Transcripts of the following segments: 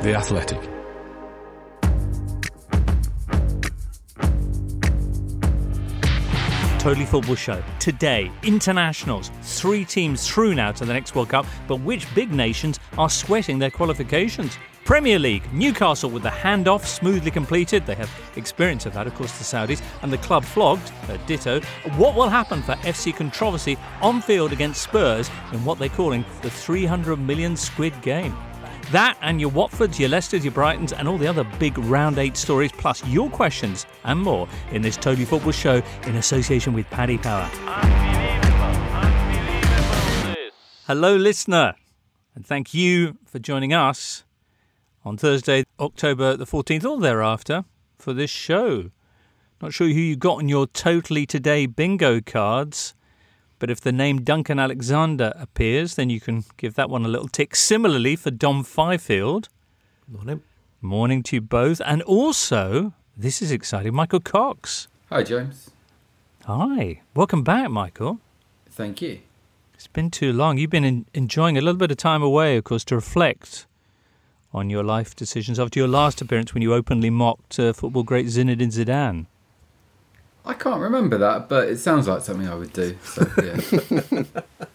The Athletic. Totally Football Show. Today, internationals. 3 teams through now to the next World Cup, but which big nations are sweating their qualifications? Premier League, Newcastle with the handoff smoothly completed. They have experience of that, of course, the Saudis, and the club flogged, ditto. What will happen for FC Controversy on field against Spurs in what they're calling the 300 million squid game? That and your Watfords, your Leicesters, your Brightons, and all the other big Round 8 stories, plus your questions and more in this Totally Football Show in association with Paddy Power. Unbelievable. Hello, listener, and thank you for joining us on Thursday, October the 14th or thereafter for this show. Not sure who you got on your Totally Today bingo cards, but if the name Duncan Alexander appears, then you can give that one a little tick. Similarly for Dom Fifield. Morning. Morning to you both. And also, this is exciting, Michael Cox. Hi, James. Hi. Welcome back, Michael. Thank you. It's been too long. You've been enjoying a little bit of time away, of course, to reflect on your life decisions after your last appearance when you openly mocked football great Zinedine Zidane. I can't remember that, but it sounds like something I would do. So, yeah.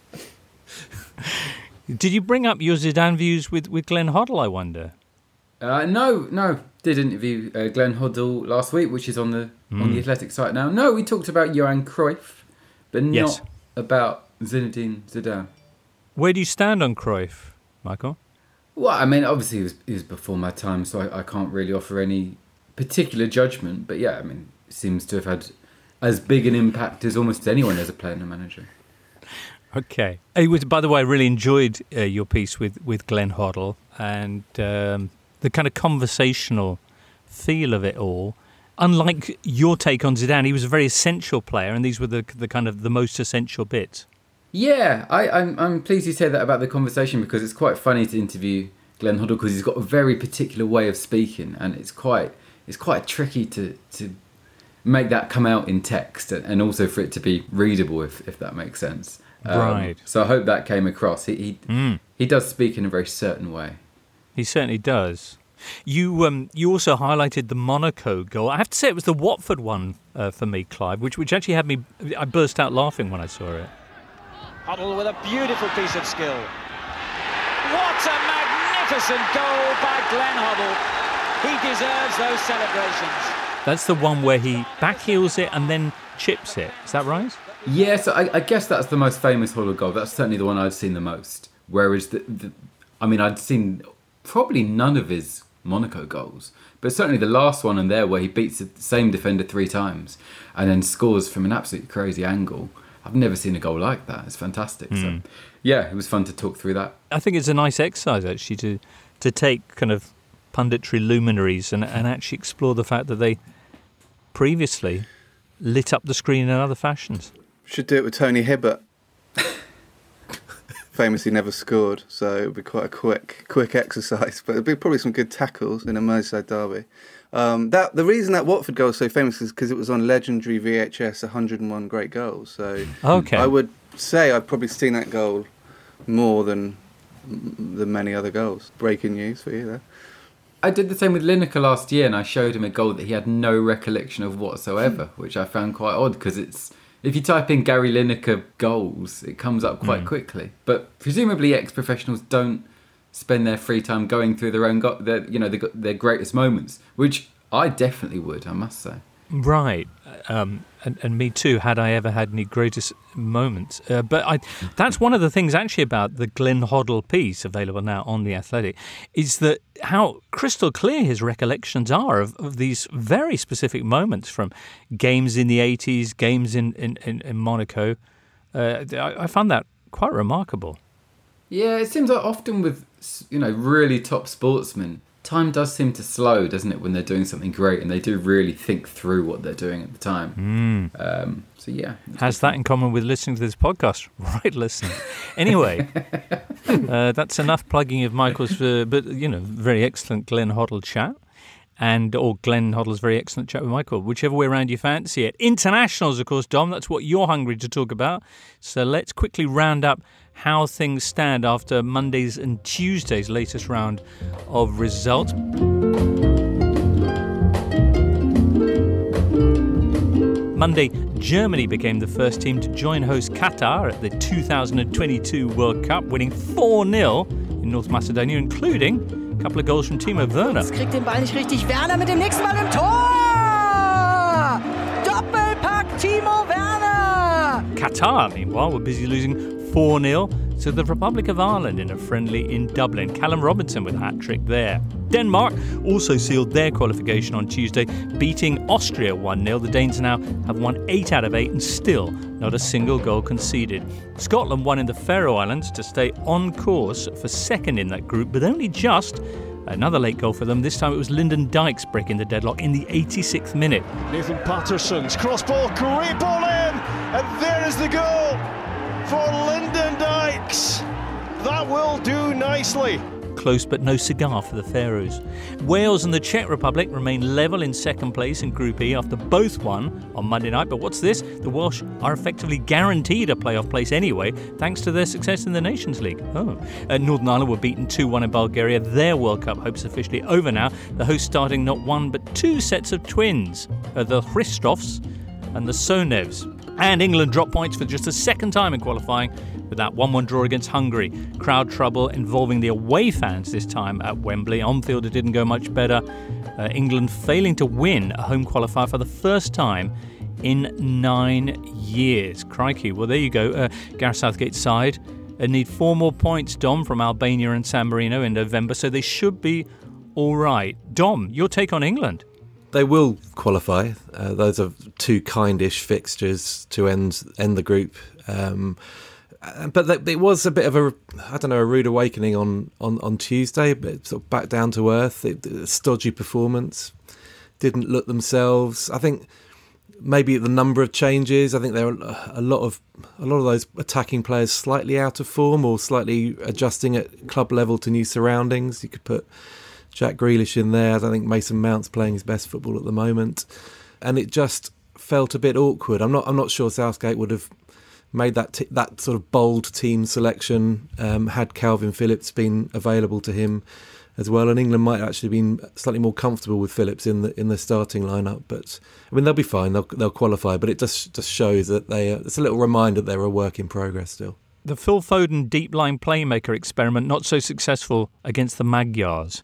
Did you bring up your Zidane views with Glenn Hoddle, I wonder? No. Did interview Glenn Hoddle last week, which is on the Athletic site now. No, we talked about Johan Cruyff, but not about Zinedine Zidane. Where do you stand on Cruyff, Michael? Well, I mean, obviously he was before my time, so I can't really offer any particular judgment. But yeah, I mean, seems to have had as big an impact as almost anyone as a player and a manager. Okay. By the way, I really enjoyed your piece with Glenn Hoddle and the kind of conversational feel of it all. Unlike your take on Zidane, he was a very essential player, and these were the kind of the most essential bits. Yeah, I'm pleased you said that about the conversation, because it's quite funny to interview Glenn Hoddle because he's got a very particular way of speaking, and it's quite tricky to make that come out in text, and also for it to be readable, if that makes sense. Right. So I hope that came across. He does speak in a very certain way. He certainly does. You also highlighted the Monaco goal. I have to say it was the Watford one for me, Clive, which actually had me. I burst out laughing when I saw it. Hoddle with a beautiful piece of skill. What a magnificent goal by Glenn Hoddle. He deserves those celebrations. That's the one where he backheels it and then chips it. Is that right? Yeah, so I guess that's the most famous Hoddle goal. That's certainly the one I've seen the most. Whereas, I'd seen probably none of his Monaco goals, but certainly the last one in there where he beats the same defender 3 times and then scores from an absolutely crazy angle. I've never seen a goal like that. It's fantastic. So, yeah, it was fun to talk through that. I think it's a nice exercise, actually, to take kind of punditry luminaries and actually explore the fact that they previously lit up the screen in other fashions. Should do it with Tony Hibbert. Famously never scored, so it would be quite a quick exercise, but it'd be probably some good tackles in a Merseyside derby. The reason that Watford goal is so famous is because it was on legendary VHS 101 Great Goals. So okay. I would say I've probably seen that goal more than many other goals. Breaking news for you there. I did the same with Lineker last year, and I showed him a goal that he had no recollection of whatsoever, which I found quite odd, because if you type in Gary Lineker goals, it comes up quite quickly. But presumably ex-professionals don't spend their free time going through their own their greatest moments, which I definitely would, I must say. Right, and me too, had I ever had any greatest moments. But that's one of the things actually about the Glenn Hoddle piece, available now on The Athletic, is that how crystal clear his recollections are of these very specific moments from games in the 80s, games in Monaco. I found that quite remarkable. Yeah, it seems like often with really top sportsmen, time does seem to slow, doesn't it, when they're doing something great and they do really think through what they're doing at the time. So yeah. Has that in common with listening to this podcast? Right, listen. Anyway, that's enough plugging of Michael's, very excellent Glenn Hoddle chat. Or Glenn Hoddle's very excellent chat with Michael, whichever way around you fancy it. Internationals, of course, Dom, that's what you're hungry to talk about. So let's quickly round up how things stand after Monday's and Tuesday's latest round of results. Monday, Germany became the first team to join host Qatar at the 2022 World Cup, winning 4-0 in North Macedonia, including a couple of goals from Timo Werner. Jetzt kriegt den Ball nicht richtig. Werner mit dem nächsten Mal im Tor! Doppelpack Timo Werner! Qatar, meanwhile, were busy losing 4-0 to the Republic of Ireland in a friendly in Dublin. Callum Robinson with a hat-trick there. Denmark also sealed their qualification on Tuesday, beating Austria 1-0. The Danes now have won 8 out of 8 and still not a single goal conceded. Scotland won in the Faroe Islands to stay on course for second in that group, but only just. Another late goal for them. This time it was Lyndon Dykes breaking the deadlock in the 86th minute. Nathan Patterson's cross ball, great ball in, and there is the goal for Lyndon Dykes. That will do nicely. Close but no cigar for the Faroes. Wales and the Czech Republic remain level in second place in Group E after both won on Monday night. But what's this? The Welsh are effectively guaranteed a playoff place anyway, thanks to their success in the Nations League. Northern Ireland were beaten 2-1 in Bulgaria. Their World Cup hopes officially over now. The hosts starting not one but two sets of twins, the Hristofs and the Sonevs. And England dropped points for just the second time in qualifying with that 1-1 draw against Hungary. Crowd trouble involving the away fans this time at Wembley. On field it didn't go much better. England failing to win a home qualifier for the first time in 9 years. Crikey. Well, there you go. Gareth Southgate's side need 4 more points, Dom, from Albania and San Marino in November, so they should be all right. Dom, your take on England? They will qualify. Those are 2 kindish fixtures to end the group. But it was a bit of a rude awakening on Tuesday, but sort of back down to earth. Stodgy performance, didn't look themselves. I think maybe the number of changes. I think there are a lot of those attacking players slightly out of form or slightly adjusting at club level to new surroundings. You could put Jack Grealish in there. I don't think Mason Mount's playing his best football at the moment, and it just felt a bit awkward. I'm not sure Southgate would have made that sort of bold team selection had Calvin Phillips been available to him as well, and England might have actually been slightly more comfortable with Phillips in the starting lineup. But I mean, they'll be fine. They'll qualify. But it just shows that it's a little reminder they're a work in progress still. The Phil Foden deep line playmaker experiment not so successful against the Magyars.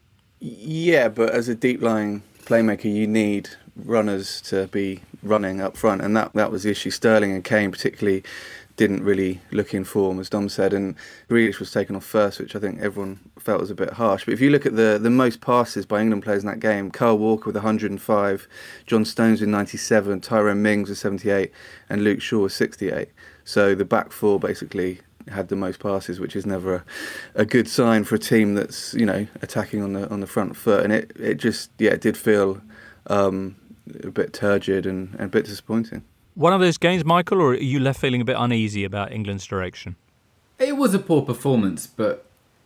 Yeah, but as a deep line playmaker, you need runners to be running up front, and that was the issue. Sterling and Kane particularly didn't really look in form, as Dom said, and Grealish was taken off first, which I think everyone felt was a bit harsh. But if you look at the most passes by England players in that game, Kyle Walker with 105, John Stones with 97, Tyrone Mings with 78, and Luke Shaw with 68. So the back four basically had the most passes, which is never a good sign for a team that's, attacking on the front foot. And it did feel a bit turgid and a bit disappointing. One of those games, Michael, or are you left feeling a bit uneasy about England's direction? It was a poor performance, but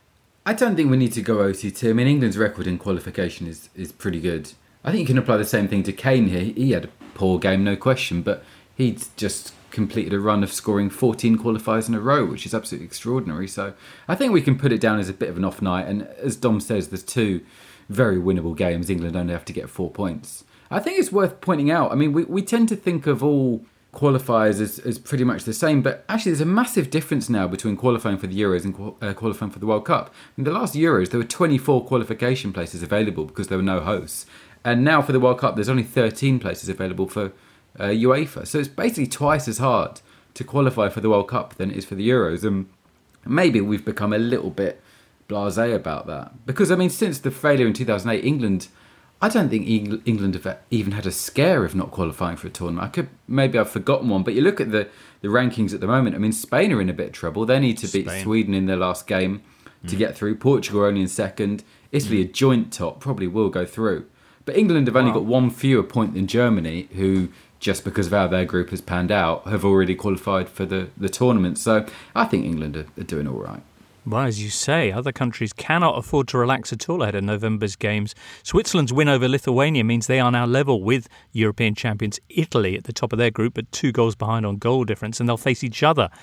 I don't think we need to go OTT. I mean, England's record in qualification is pretty good. I think you can apply the same thing to Kane here. He had a poor game, no question, but he'd just completed a run of scoring 14 qualifiers in a row, which is absolutely extraordinary. So I think we can put it down as a bit of an off night. And as Dom says, there's 2 very winnable games. England only have to get 4 points. I think it's worth pointing out, I mean, we tend to think of all qualifiers as pretty much the same, but actually there's a massive difference now between qualifying for the Euros and qualifying for the World Cup. In the last Euros, there were 24 qualification places available because there were no hosts. And now for the World Cup, there's only 13 places available for UEFA. So it's basically twice as hard to qualify for the World Cup than it is for the Euros. And maybe we've become a little bit blasé about that. Because, I mean, since the failure in 2008, I don't think England have even had a scare of not qualifying for a tournament. Maybe I've forgotten one, but you look at the rankings at the moment. I mean, Spain are in a bit of trouble. They need to beat Sweden in their last game to get through. Portugal are only in second. Italy, a joint top, probably will go through. But England have only got 1 fewer point than Germany, who, just because of how their group has panned out, have already qualified for the tournament. So I think England are doing all right. Well, as you say, other countries cannot afford to relax at all ahead of November's games. Switzerland's win over Lithuania means they are now level with European champions Italy at the top of their group, but 2 goals behind on goal difference, and they'll face each other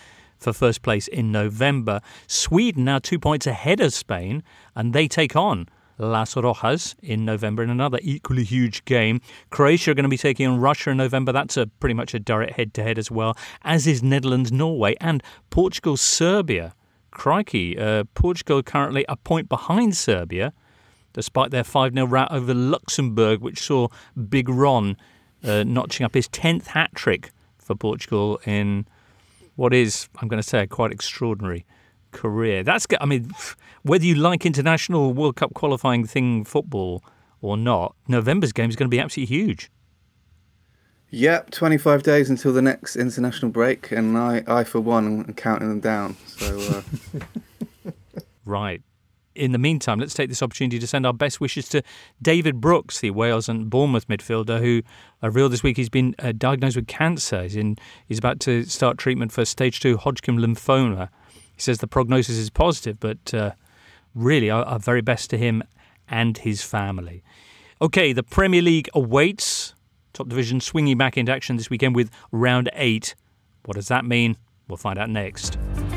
for first place in November. Sweden now 2 points ahead of Spain, and they take on Las Rojas in November in another equally huge game. Croatia are going to be taking on Russia in November. That's pretty much a direct head-to-head as well, as is Netherlands-Norway and Portugal-Serbia. Crikey, Portugal currently a point behind Serbia, despite their 5-0 rout over Luxembourg, which saw Big Ron notching up his 10th hat-trick for Portugal in what is, I'm going to say, a quite extraordinary career. I mean, whether you like international World Cup qualifying thing football or not, November's game is going to be absolutely huge. Yep, 25 days until the next international break, and I for one, am counting them down. So, Right. In the meantime, let's take this opportunity to send our best wishes to David Brooks, the Wales and Bournemouth midfielder, who revealed this week he's been diagnosed with cancer. He's about to start treatment for stage 2 Hodgkin lymphoma. He says the prognosis is positive, but really our very best to him and his family. OK, the Premier League awaits. Top division swinging back into action this weekend with round 8. What does that mean? We'll find out next.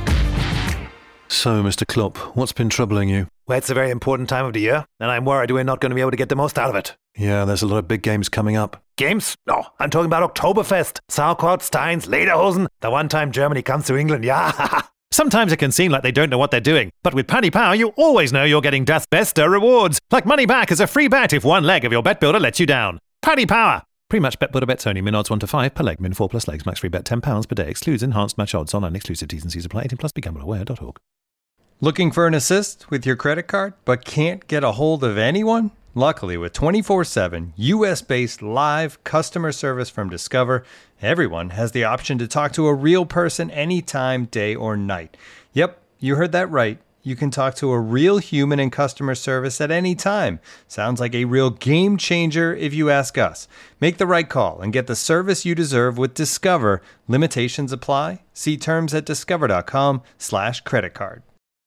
So, Mr. Klopp, what's been troubling you? Well, it's a very important time of the year, and I'm worried we're not going to be able to get the most out of it. Yeah, there's a lot of big games coming up. Games? No, I'm talking about Oktoberfest, Sauerkraut, Steins, Lederhosen, the one time Germany comes to England, yeah. Sometimes it can seem like they don't know what they're doing, but with Paddy Power, you always know you're getting Das Beste rewards, like money back as a free bet if one leg of your bet builder lets you down. Paddy Power! Pre-match bet builder bets only. Min odds 1 to 5 per leg. Min 4 plus legs. Max free bet £10 per day. Excludes enhanced match odds. Online exclusive T's and C's apply. 18 plus. BeGambleAware.org. Looking for an assist with your credit card, but can't get a hold of anyone? Luckily, with 24/7 US-based live customer service from Discover, everyone has the option to talk to a real person anytime, day or night. Yep, you heard that right. You can talk to a real human in customer service at any time. Sounds like a real game changer if you ask us. Make the right call and get the service you deserve with Discover. Limitations apply. See terms at discover.com/creditcard.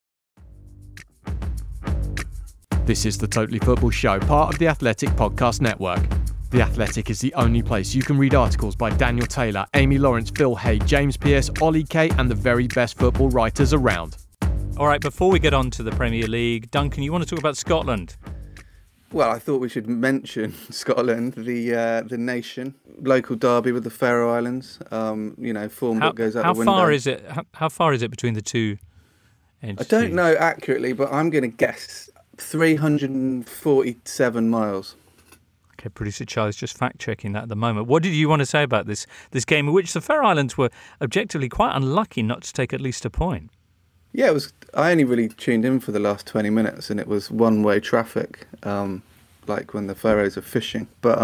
This is the Totally Football Show, part of the Athletic Podcast Network. The Athletic is the only place you can read articles by Daniel Taylor, Amy Lawrence, Phil Hay, James Pearce, Ollie Kay, and the very best football writers around. All right, before we get on to the Premier League, Duncan, you want to talk about Scotland? Well, I thought we should mention Scotland, the nation, local derby with the Faroe Islands. Form that goes out the window. How far is it between the two entities? I don't know accurately, but I'm going to guess 347 miles. Okay, producer Charlie's just fact-checking that at the moment. What did you want to say about this game in which the Faroe Islands were objectively quite unlucky not to take at least a point? Yeah, it was. I only really tuned in for the last 20 minutes, and it was one-way traffic, like when the Faroes are fishing. But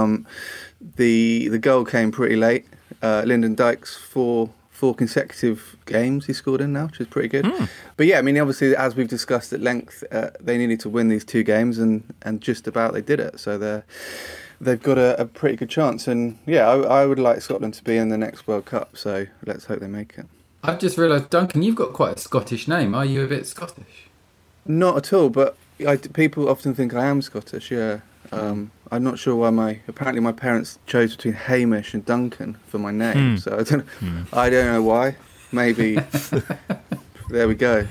the goal came pretty late. Lyndon Dykes four consecutive games he scored in now, which is pretty good. But yeah, I mean, obviously, as we've discussed at length, they needed to win these 2 games, and just about they did it. So they've got a pretty good chance. And yeah, I would like Scotland to be in the next World Cup. So let's hope they make it. I've just realised, Duncan, you've got quite a Scottish name. Are you a bit Scottish? Not at all, but people often think I am Scottish, yeah. I'm not sure why apparently my parents chose between Hamish and Duncan for my name, so I don't know why. Maybe, there we go.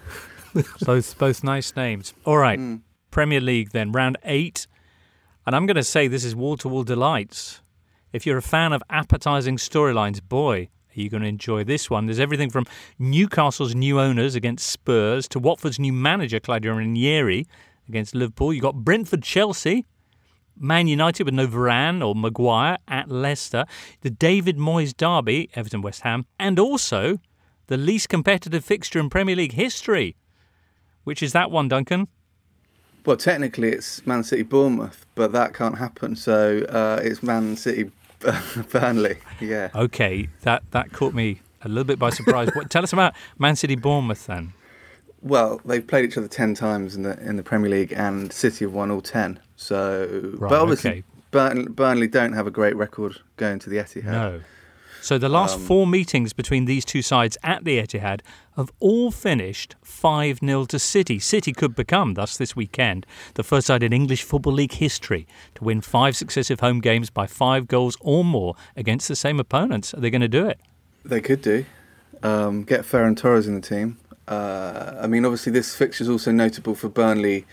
Both nice names. All right, Premier League then, round 8. And I'm going to say this is wall-to-wall delights. If you're a fan of appetising storylines, boy, are you going to enjoy this one. There's everything from Newcastle's new owners against Spurs to Watford's new manager, Claudio Ranieri, against Liverpool. You've got Brentford-Chelsea, Man United with no Varane or Maguire at Leicester, the David Moyes derby, Everton-West Ham, and also the least competitive fixture in Premier League history. Which is that one, Duncan? Well, technically it's Man City-Bournemouth, but that can't happen. So it's Man City-Burnley, yeah. Okay, that caught me a little bit by surprise. Tell us about Man City-Bournemouth then. Well, they've played each other 10 times in the Premier League, and City have won all 10. So, right, but obviously, Burnley don't have a great record going to the Etihad. No. So the last 4 meetings between these two sides at the Etihad have all finished 5-0 to City. City could become, thus this weekend, the first side in English Football League history to win 5 successive home games by 5 goals or more against the same opponents. Are they going to do it? They could do. get Ferran Torres in the team. I mean, obviously this fixture is also notable for Burnley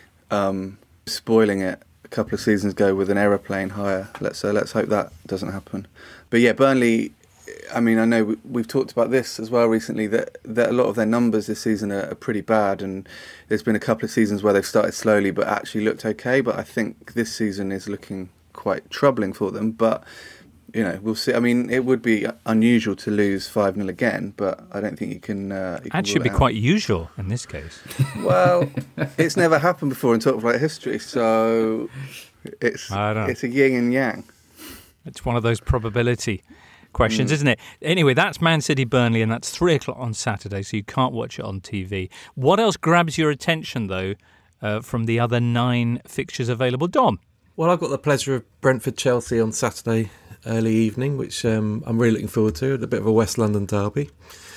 spoiling it a couple of seasons ago with an aeroplane hire. Let's hope that doesn't happen. But yeah, Burnley, I mean, I know we've talked about this as well recently, that a lot of their numbers this season are pretty bad, and there's been a couple of seasons where they've started slowly but actually looked okay. But I think this season is looking quite troubling for them. But, you know, we'll see. I mean, it would be unusual to lose 5-0 again, but I don't think you can... Actually, be quite usual in this case. Well, it's never happened before in top flight history, so it's a yin and yang. It's one of those probability questions, isn't it? Anyway, that's Man City Burnley, and that's 3:00 on Saturday, so you can't watch it on TV. What else grabs your attention, though, from the other 9 fixtures available? Dom? Well, I've got the pleasure of Brentford-Chelsea on Saturday early evening, which I'm really looking forward to. A bit of a West London derby.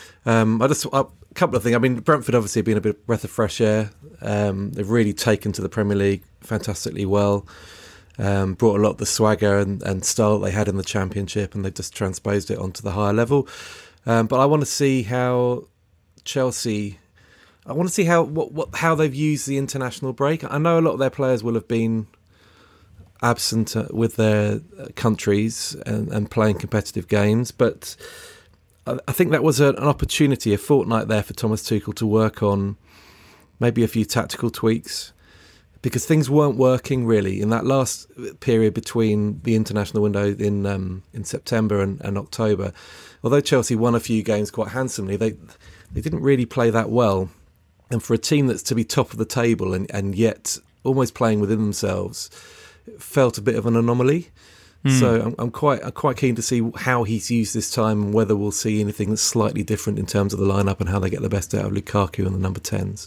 A couple of things. I mean, Brentford obviously have been a bit of breath of fresh air. They've really taken to the Premier League fantastically well. Brought a lot of the swagger and style that they had in the Championship, and they just transposed it onto the higher level. But I want to see how Chelsea... I want to see how they've used the international break. I know a lot of their players will have been absent with their countries and playing competitive games, but I think that was an opportunity, a fortnight there for Thomas Tuchel to work on maybe a few tactical tweaks, because things weren't working really in that last period between the international window in September and October. Although Chelsea won a few games quite handsomely, they didn't really play that well. And for a team that's to be top of the table and yet almost playing within themselves, it felt a bit of an anomaly. So I'm quite keen to see how he's used this time and whether we'll see anything that's slightly different in terms of the lineup and how they get the best out of Lukaku and the number 10s.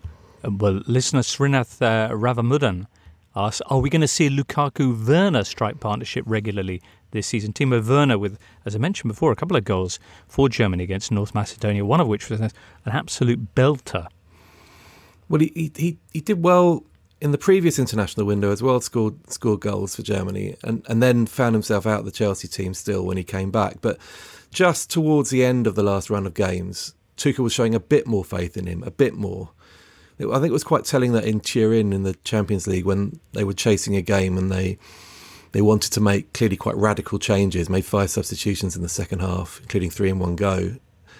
Well, listener Srinath Ravamudan asks, are we going to see Lukaku-Werner strike partnership regularly this season? Timo Werner with, as I mentioned before, a couple of goals for Germany against North Macedonia, one of which was an absolute belter. Well, he did well in the previous international window as well, scored goals for Germany and then found himself out of the Chelsea team still when he came back. But just towards the end of the last run of games, Tuchel was showing a bit more faith in him, a bit more. I think it was quite telling that in Turin in the Champions League, when they were chasing a game and they wanted to make clearly quite radical changes, made 5 substitutions in the second half, including 3 in one go,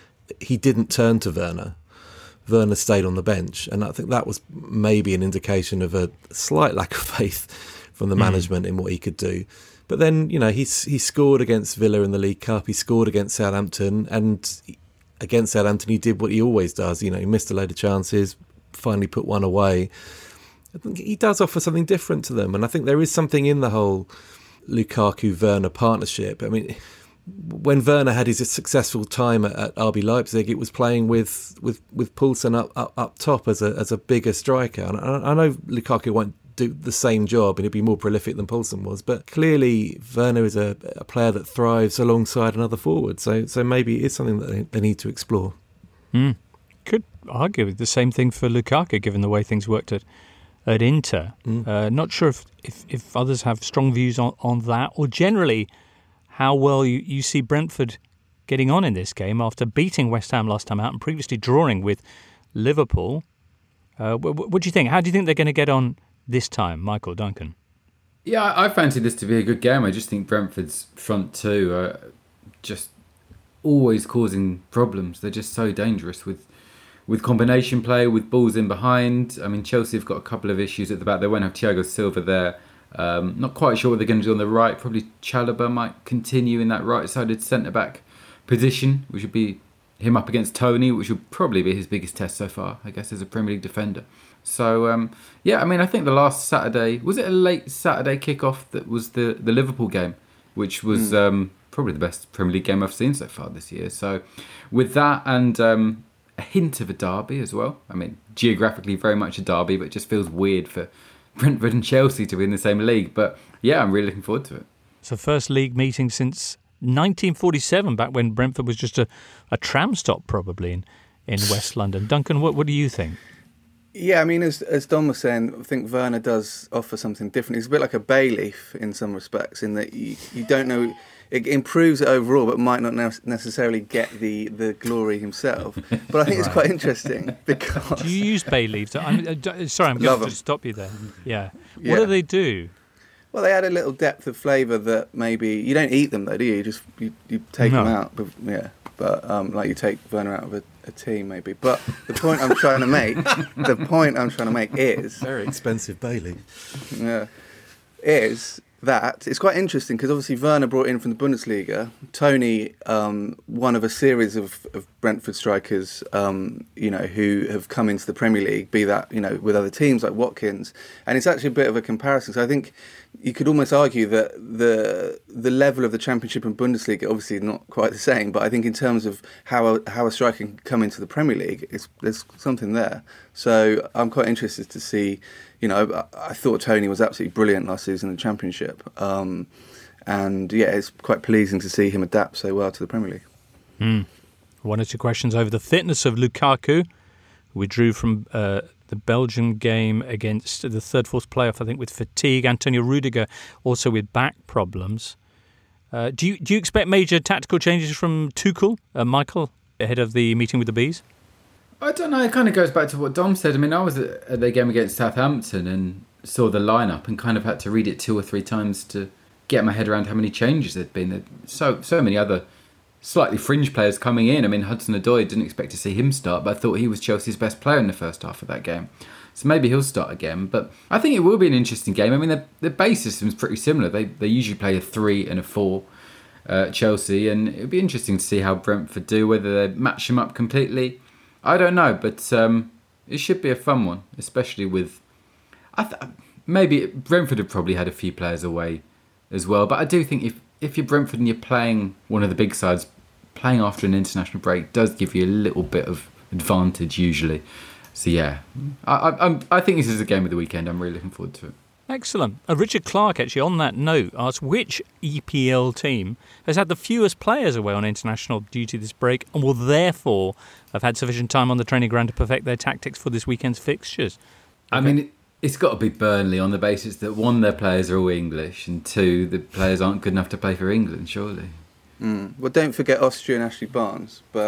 he didn't turn to Werner. Werner stayed on the bench, and I think that was maybe an indication of a slight lack of faith from the management in what he could do. But then, you know, he scored against Villa in the League Cup, he scored against Southampton, and against Southampton he did what he always does. You know, he missed a load of chances, finally put one away. I think he does offer something different to them, and I think there is something in the whole Lukaku-Werner partnership. I mean, when Werner had his successful time at RB Leipzig, it was playing with Poulsen up top as a bigger striker. And I know Lukaku won't do the same job and he'll be more prolific than Poulsen was, but clearly Werner is a player that thrives alongside another forward. So maybe it is something that they need to explore. Could argue the same thing for Lukaku, given the way things worked at Inter. Not sure if others have strong views on that, or generally how well you see Brentford getting on in this game after beating West Ham last time out and previously drawing with Liverpool. What do you think? How do you think they're going to get on this time, Michael Duncan? Yeah, I fancy this to be a good game. I just think Brentford's front two are just always causing problems. They're just so dangerous with combination play, with balls in behind. I mean, Chelsea have got a couple of issues at the back. They won't have Thiago Silva there. Not quite sure what they're going to do on the right. Probably Chalobah might continue in that right-sided centre-back position, which would be him up against Toney, which would probably be his biggest test so far, I guess, as a Premier League defender. So, yeah, I mean, I think the last Saturday... Was it a late Saturday kickoff that was the Liverpool game, which was probably the best Premier League game I've seen so far this year. So, with that and a hint of a derby as well. I mean, geographically very much a derby, but it just feels weird for Brentford and Chelsea to be in the same league. But yeah, I'm really looking forward to it. It's the first league meeting since 1947, back when Brentford was just a tram stop probably in West London. Duncan, what do you think? Yeah, I mean, as Don was saying, I think Werner does offer something different. He's a bit like a bay leaf in some respects, in that you don't know. It improves it overall, but might not necessarily get the glory himself. But I think it's quite interesting because... Do you use bay leaves? Sorry, I'm going to stop you there. Yeah. What do they do? Well, they add a little depth of flavour that maybe... You don't eat them, though, do you? You take them out. But like you take Werner out of a tea, maybe. But the point I'm trying to make is... Very expensive bay leaf. Yeah. Is... that it's quite interesting because obviously Werner brought in from the Bundesliga. Tony, one of a series of Brentford strikers, who have come into the Premier League, be that with other teams like Watkins, and it's actually a bit of a comparison. So I think you could almost argue that the level of the Championship and Bundesliga obviously not quite the same, but I think in terms of how a striker can come into the Premier League, there's something there. So I'm quite interested to see. I thought Tony was absolutely brilliant last season in the Championship. And it's quite pleasing to see him adapt so well to the Premier League. One or two questions over the fitness of Lukaku, who withdrew from the Belgian game against the third-fourth playoff, I think, with fatigue. Antonio Rudiger also with back problems. Do you expect major tactical changes from Tuchel, Michael, ahead of the meeting with the Bees? I don't know, it kind of goes back to what Dom said. I mean, I was at the game against Southampton and saw the lineup and kind of had to read it 2 or 3 times to get my head around how many changes there'd been. There'd so many other slightly fringe players coming in. I mean, Hudson-Odoi, didn't expect to see him start, but I thought he was Chelsea's best player in the first half of that game. So maybe he'll start again. But I think it will be an interesting game. I mean, the base system's pretty similar. They usually play a 3 and a 4, Chelsea, and it'll be interesting to see how Brentford do, whether they match them up completely. I don't know, but it should be a fun one, especially with... maybe Brentford have probably had a few players away as well, but I do think if you're Brentford and you're playing one of the big sides, playing after an international break does give you a little bit of advantage usually. So yeah, I think this is a game of the weekend. I'm really looking forward to it. Excellent. Richard Clark, actually, on that note, asked which EPL team has had the fewest players away on international duty this break and will therefore have had sufficient time on the training ground to perfect their tactics for this weekend's fixtures. Okay. I mean, it's got to be Burnley on the basis that 1, their players are all English, and 2, the players aren't good enough to play for England, surely. Well, don't forget Austria and Ashley Barnes, but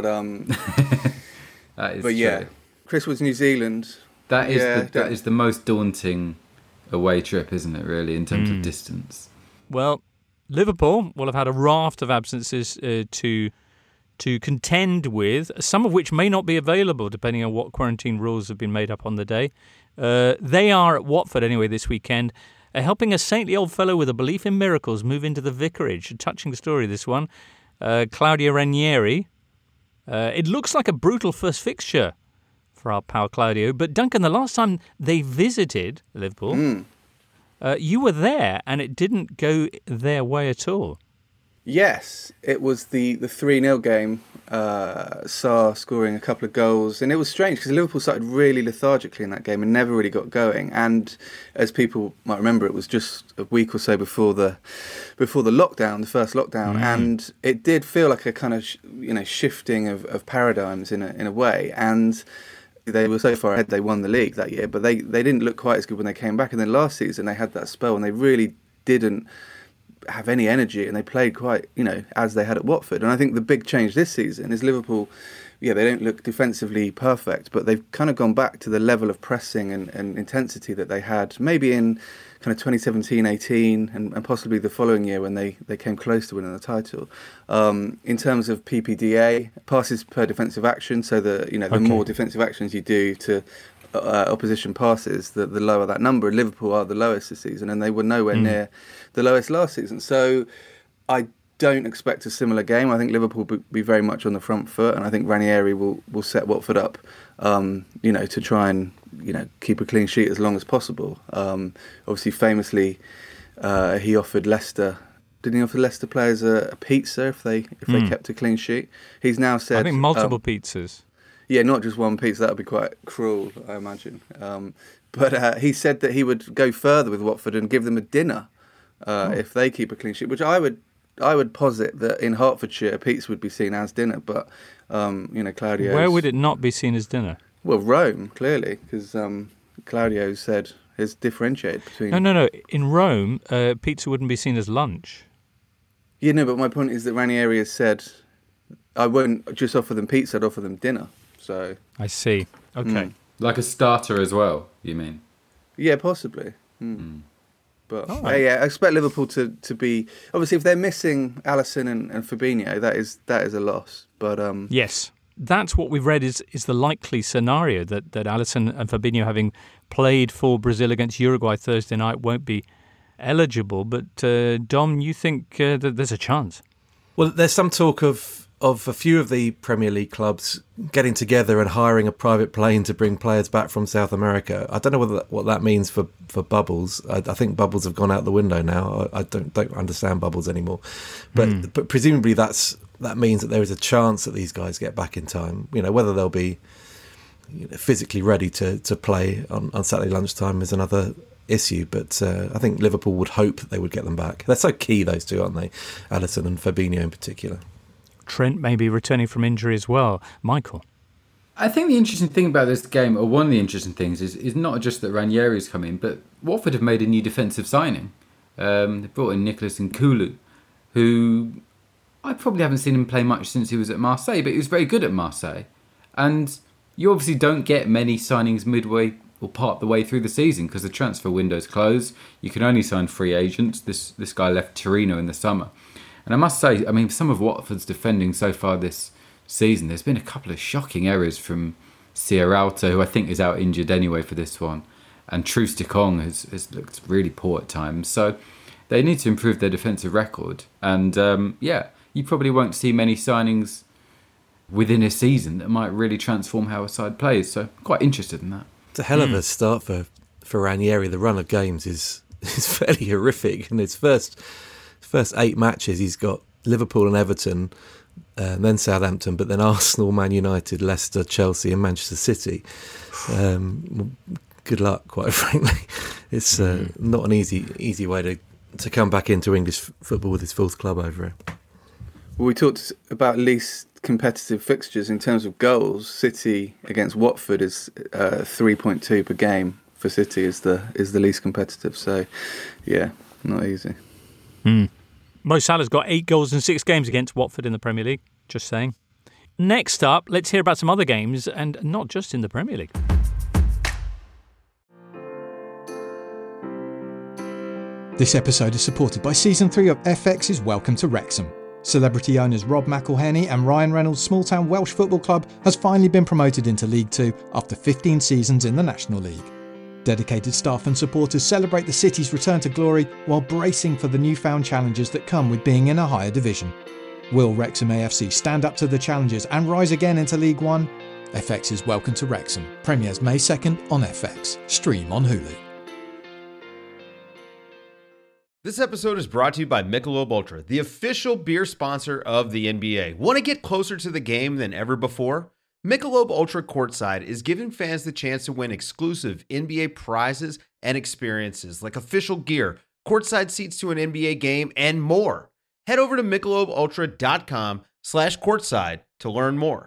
that is but yeah, true. Chris was New Zealand. That is the most daunting away trip, isn't it, really, in terms of distance? Well, Liverpool will have had a raft of absences to contend with, some of which may not be available depending on what quarantine rules have been made up on the day. They are at Watford anyway this weekend, helping a saintly old fellow with a belief in miracles move into the vicarage. A touching story, this one. Claudio Ranieri. It looks like a brutal first fixture for our pal Claudio. But Duncan, the last time they visited Liverpool, you were there and it didn't go their way at all. Yes, it was the 3-0 game, Sarr scoring a couple of goals. And it was strange because Liverpool started really lethargically in that game and never really got going. And as people might remember, it was just a week or so before the lockdown, the first lockdown. And it did feel like a kind of shifting of paradigms in a way. And they were so far ahead, they won the league that year, but they didn't look quite as good when they came back. And then last season, they had that spell and they really didn't have any energy, and they played quite, as they had at Watford. And I think the big change this season is Liverpool, they don't look defensively perfect, but they've kind of gone back to the level of pressing and intensity that they had maybe in kind of 2017-18 and possibly the following year when they came close to winning the title. In terms of PPDA, passes per defensive action, so the more defensive actions you do to opposition passes, the lower that number. Liverpool are the lowest this season, and they were nowhere near the lowest last season. So I don't expect a similar game. I think Liverpool will be very much on the front foot, and I think Ranieri will set Watford up, to try and keep a clean sheet as long as possible. Obviously, famously, he offered Leicester. Didn't he offer Leicester players a pizza if they kept a clean sheet? He's now said, I think multiple pizzas. Yeah, not just one pizza. That would be quite cruel, I imagine. But he said that he would go further with Watford and give them a dinner if they keep a clean sheet, which I would posit that in Hertfordshire, pizza would be seen as dinner. But, Claudio... Where would it not be seen as dinner? Well, Rome, clearly, because Claudio said has differentiated between... No. In Rome, pizza wouldn't be seen as lunch. Yeah, no, but my point is that Ranieri has said, I won't just offer them pizza, I'd offer them dinner. So I see. Okay. Like a starter as well, you mean? Yeah, possibly. But yeah, I expect Liverpool to be... Obviously, if they're missing Alisson and Fabinho, that is a loss. But yes, that's what we've read is the likely scenario, that Alisson and Fabinho, having played for Brazil against Uruguay Thursday night, won't be eligible. But Dom, you think that there's a chance? Well, there's some talk of a few of the Premier League clubs getting together and hiring a private plane to bring players back from South America. I don't know what that means for bubbles. I think bubbles have gone out the window now. I don't understand bubbles anymore. But presumably that means that there is a chance that these guys get back in time. Whether they'll be physically ready to play on Saturday lunchtime is another issue, but I think Liverpool would hope that they would get them back. They're so key, those two, aren't they? Alisson and Fabinho in particular. Trent may be returning from injury as well. Michael? I think the interesting thing about this game, or one of the interesting things, is not just that Ranieri's come in, but Watford have made a new defensive signing. They brought in Nicolas Nkulu, who I probably haven't seen him play much since he was at Marseille, but he was very good at Marseille. And you obviously don't get many signings midway or part the way through the season because the transfer window's closed. You can only sign free agents. This guy left Torino in the summer. And I must say, some of Watford's defending so far this season, there's been a couple of shocking errors from Sierralta, who I think is out injured anyway for this one. And Troost-Ekong has looked really poor at times. So they need to improve their defensive record. And you probably won't see many signings within a season that might really transform how a side plays. So quite interested in that. It's a hell of a start for Ranieri. The run of games is fairly horrific. In his first 8 matches, he's got Liverpool and Everton, then Southampton, but then Arsenal, Man United, Leicester, Chelsea and Manchester City. Good luck, quite frankly. It's not an easy way to come back into English football with his fourth club over here. Well, we talked about least competitive fixtures in terms of goals. City against Watford is 3.2 per game for City is the least competitive. So, yeah, not easy. Mo Salah's got 8 goals in 6 games against Watford in the Premier League. Just saying. Next up, let's hear about some other games, and not just in the Premier League. This episode is supported by Season 3 of FX's Welcome to Wrexham. Celebrity owners Rob McElhenney and Ryan Reynolds' small-town Welsh football club has finally been promoted into League 2 after 15 seasons in the National League. Dedicated staff and supporters celebrate the city's return to glory while bracing for the newfound challenges that come with being in a higher division. Will Wrexham AFC stand up to the challenges and rise again into League 1? FX's Welcome to Wrexham premieres May 2nd on FX. Stream on Hulu. This episode is brought to you by Michelob Ultra, the official beer sponsor of the NBA. Want to get closer to the game than ever before? Michelob Ultra Courtside is giving fans the chance to win exclusive NBA prizes and experiences like official gear, courtside seats to an NBA game, and more. Head over to MichelobUltra.com/courtside to learn more.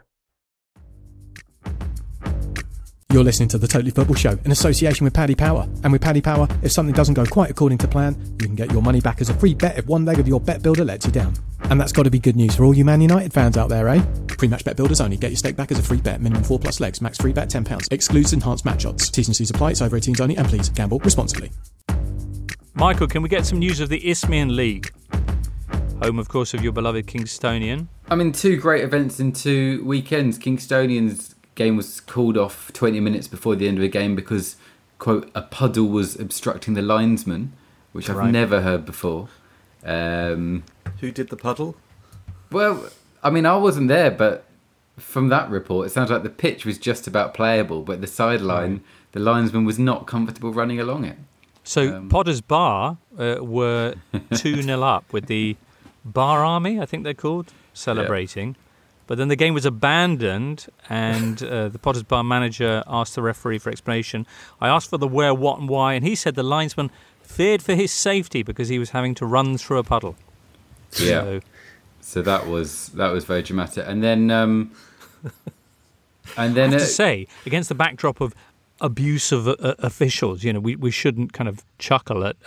You're listening to The Totally Football Show in association with Paddy Power. And with Paddy Power, if something doesn't go quite according to plan, you can get your money back as a free bet if one leg of your bet builder lets you down. And that's got to be good news for all you Man United fans out there, eh? Pre-match bet builders only. Get your stake back as a free bet. Minimum 4+ legs. Max free bet £10. Excludes enhanced match odds. T's and C's apply. It's over 18s only. And please, gamble responsibly. Michael, can we get some news of the Isthmian League? Home, of course, of your beloved Kingstonian. 2 great events in 2 weekends. Kingstonian's game was called off 20 minutes before the end of the game because, quote, a puddle was obstructing the linesman, which I've never heard before. Who did the puddle? Well, I wasn't there, but from that report, it sounds like the pitch was just about playable, but the sideline, the linesman was not comfortable running along it. So Potters Bar were 2-0 up with the Bar Army, I think they're called, celebrating. Yep. But then the game was abandoned, and the Potters Bar manager asked the referee for explanation. I asked for the where, what and why, and he said the linesman feared for his safety because he was having to run through a puddle. Yeah. So that was very dramatic. And then And then I have to say, against the backdrop of abuse of officials, we shouldn't kind of chuckle at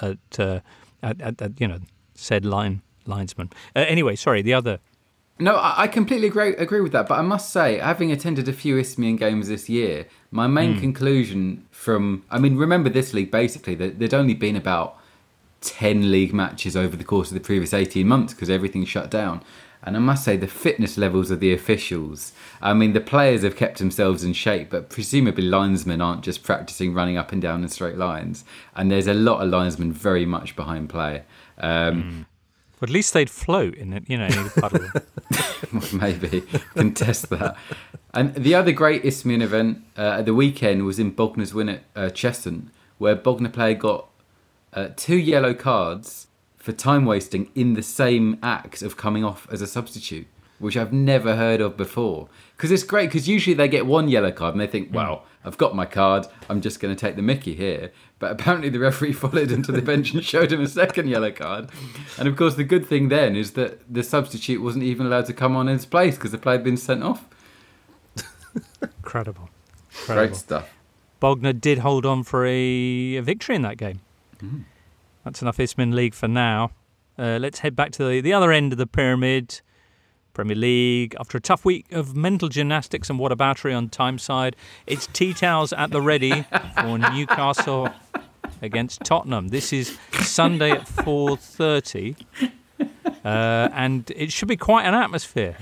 said linesman. Anyway, sorry, the other. No, I completely agree with that. But I must say, having attended a few Isthmian games this year, my main conclusion remember this league, basically, there'd only been about 10 league matches over the course of the previous 18 months because everything shut down. And I must say, the fitness levels of the officials, the players have kept themselves in shape, but presumably linesmen aren't just practising running up and down in straight lines. And there's a lot of linesmen very much behind play. Well, at least they'd float in it, in a puddle. Maybe. Contest that. And the other great Isthmian event at the weekend was in Bognar's win at Cheshunt, where Bognor player got 2 yellow cards for time wasting in the same act of coming off as a substitute, which I've never heard of before. Because it's great, because usually they get 1 yellow card and they think, well, I've got my card, I'm just going to take the mickey here. But apparently the referee followed him to the bench and showed him a second yellow card. And of course the good thing then is that the substitute wasn't even allowed to come on in his place because the player had been sent off. Incredible. Great stuff. Bognor did hold on for a victory in that game. That's enough Isthmian League for now. Let's head back to the other end of the pyramid. Premier League. After a tough week of mental gymnastics and whataboutery on Tyneside, it's tea towels at the ready for Newcastle against Tottenham. This is Sunday at 4:30, and it should be quite an atmosphere.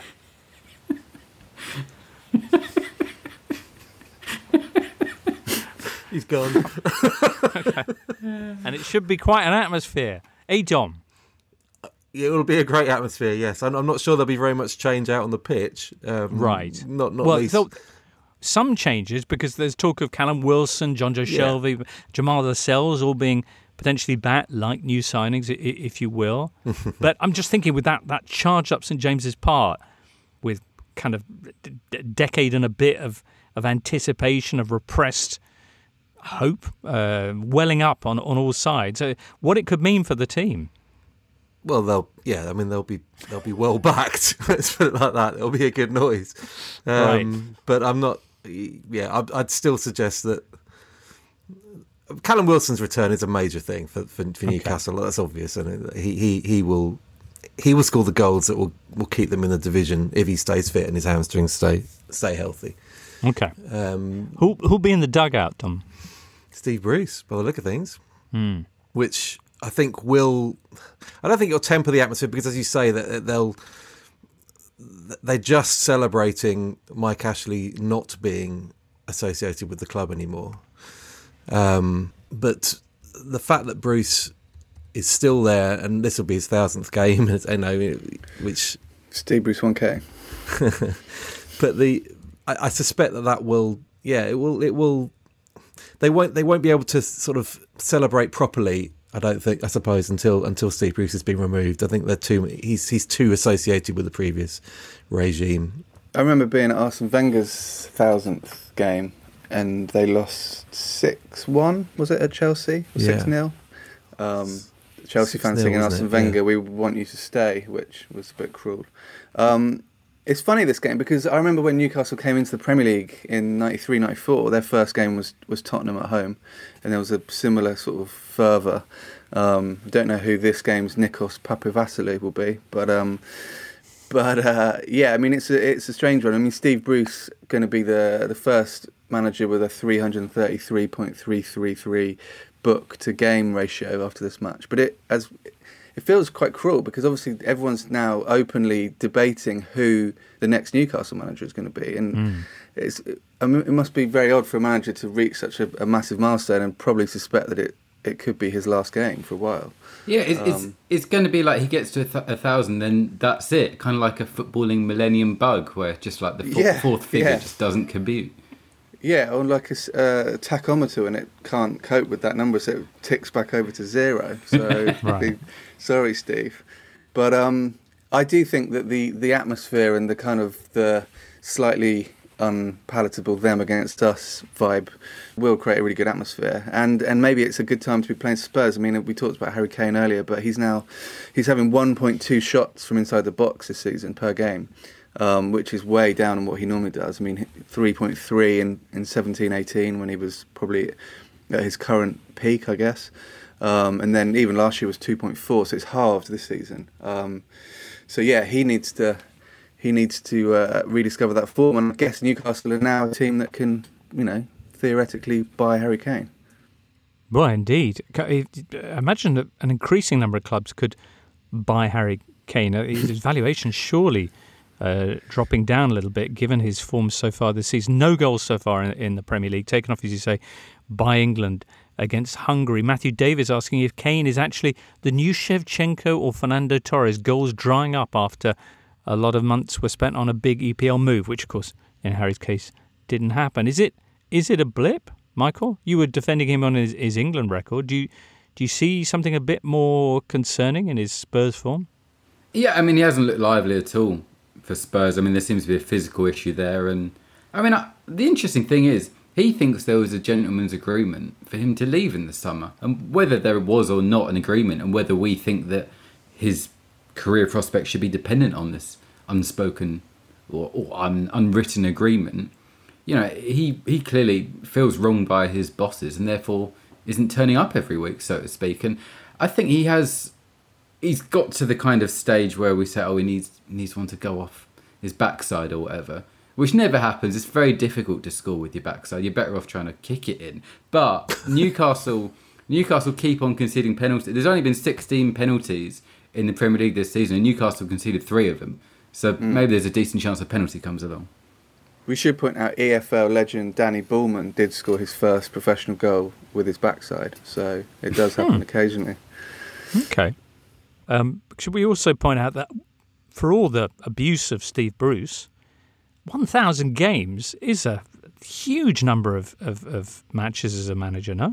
He's gone. Okay. And it should be quite an atmosphere. Hey, Dom. It will be a great atmosphere, yes. I'm not sure there'll be very much change out on the pitch. Right. Not least. Some changes, because there's talk of Callum Wilson, John Joe Shelby, Jamal Lascelles all being potentially back, like new signings, if you will. But I'm just thinking with that charge up St James's Park, with kind of a decade and a bit of anticipation, of repressed hope welling up on all sides, what it could mean for the team. Well, they'll be well backed. Let's put it like that. It'll be a good noise. Right. But I'm not. Yeah, I'd still suggest that Callum Wilson's return is a major thing for Newcastle. That's obvious, and he will score the goals that will keep them in the division if he stays fit and his hamstrings stay healthy. Okay. Who'll be in the dugout, Tom? Steve Bruce, by the look of things. Which I think will. I don't think it'll temper the atmosphere, because, as you say, that they're just celebrating Mike Ashley not being associated with the club anymore. But the fact that Bruce is still there, and this will be his 1000th game, which Steve Bruce 1K. But I suspect that will. Yeah, it will. They won't be able to sort of celebrate properly, I suppose, until Steve Bruce has been removed. I think he's too associated with the previous regime. I remember being at Arsene Wenger's 1000th game, and they lost 6-1. Was it at Chelsea? Or 6-0? Chelsea fans singing Arsene Wenger, "We want you to stay," which was a bit cruel. It's funny, this game, because I remember when Newcastle came into the Premier League in 93-94, their first game was Tottenham at home, and there was a similar sort of fervour. I don't know who this game's Nikos Papavassiliou will be, but yeah, I mean, it's a strange one. I mean, Steve Bruce going to be the first manager with a 333.333 book to game ratio after this match, but it feels quite cruel, because obviously everyone's now openly debating who the next Newcastle manager is going to be, and it must be very odd for a manager to reach such a massive milestone and probably suspect that it could be his last game for a while. Yeah, it's going to be like he gets to 1,000, then that's it. Kind of like a footballing millennium bug, where just like the fourth figure just doesn't compute. Yeah, or like a tachometer, and it can't cope with that number, so it ticks back over to 0. So, right. Sorry, Steve. But I do think that the atmosphere and the kind of the slightly unpalatable them against us vibe will create a really good atmosphere. And maybe it's a good time to be playing Spurs. I mean, we talked about Harry Kane earlier, but he's having 1.2 shots from inside the box this season per game. which is way down on what he normally does. I mean, 3.3 in 17-18 when he was probably at his current peak, I guess. And then even last year was 2.4, so it's halved this season. So yeah, he needs to rediscover that form. And I guess Newcastle are now a team that can, theoretically buy Harry Kane. Well, indeed. Imagine that an increasing number of clubs could buy Harry Kane. His valuation surely dropping down a little bit given his form so far this season. No goals so far in the Premier League, taken off, as you say, by England against Hungary. Matthew Davis asking if Kane is actually the new Shevchenko or Fernando Torres, goals drying up after a lot of months were spent on a big EPL move, which, of course, in Harry's case, didn't happen. Is it a blip, Michael? You were defending him on his England record. Do you see something a bit more concerning in his Spurs form? Yeah, I mean, he hasn't looked lively at all for Spurs. I mean, there seems to be a physical issue there. And I mean, the interesting thing is, he thinks there was a gentleman's agreement for him to leave in the summer. And whether there was or not an agreement, and whether we think that his career prospects should be dependent on this unspoken or unwritten agreement, he clearly feels wronged by his bosses and therefore isn't turning up every week, so to speak. And I think he's got to the kind of stage where we say, he needs one to go off his backside or whatever, which never happens. It's very difficult to score with your backside. You're better off trying to kick it in. But Newcastle keep on conceding penalties. There's only been 16 penalties in the Premier League this season, and Newcastle conceded 3 of them. So maybe there's a decent chance a penalty comes along. We should point out EFL legend Danny Bullman did score his first professional goal with his backside. So it does happen occasionally. Okay. Should we also point out that for all the abuse of Steve Bruce, 1,000 games is a huge number of matches as a manager, no?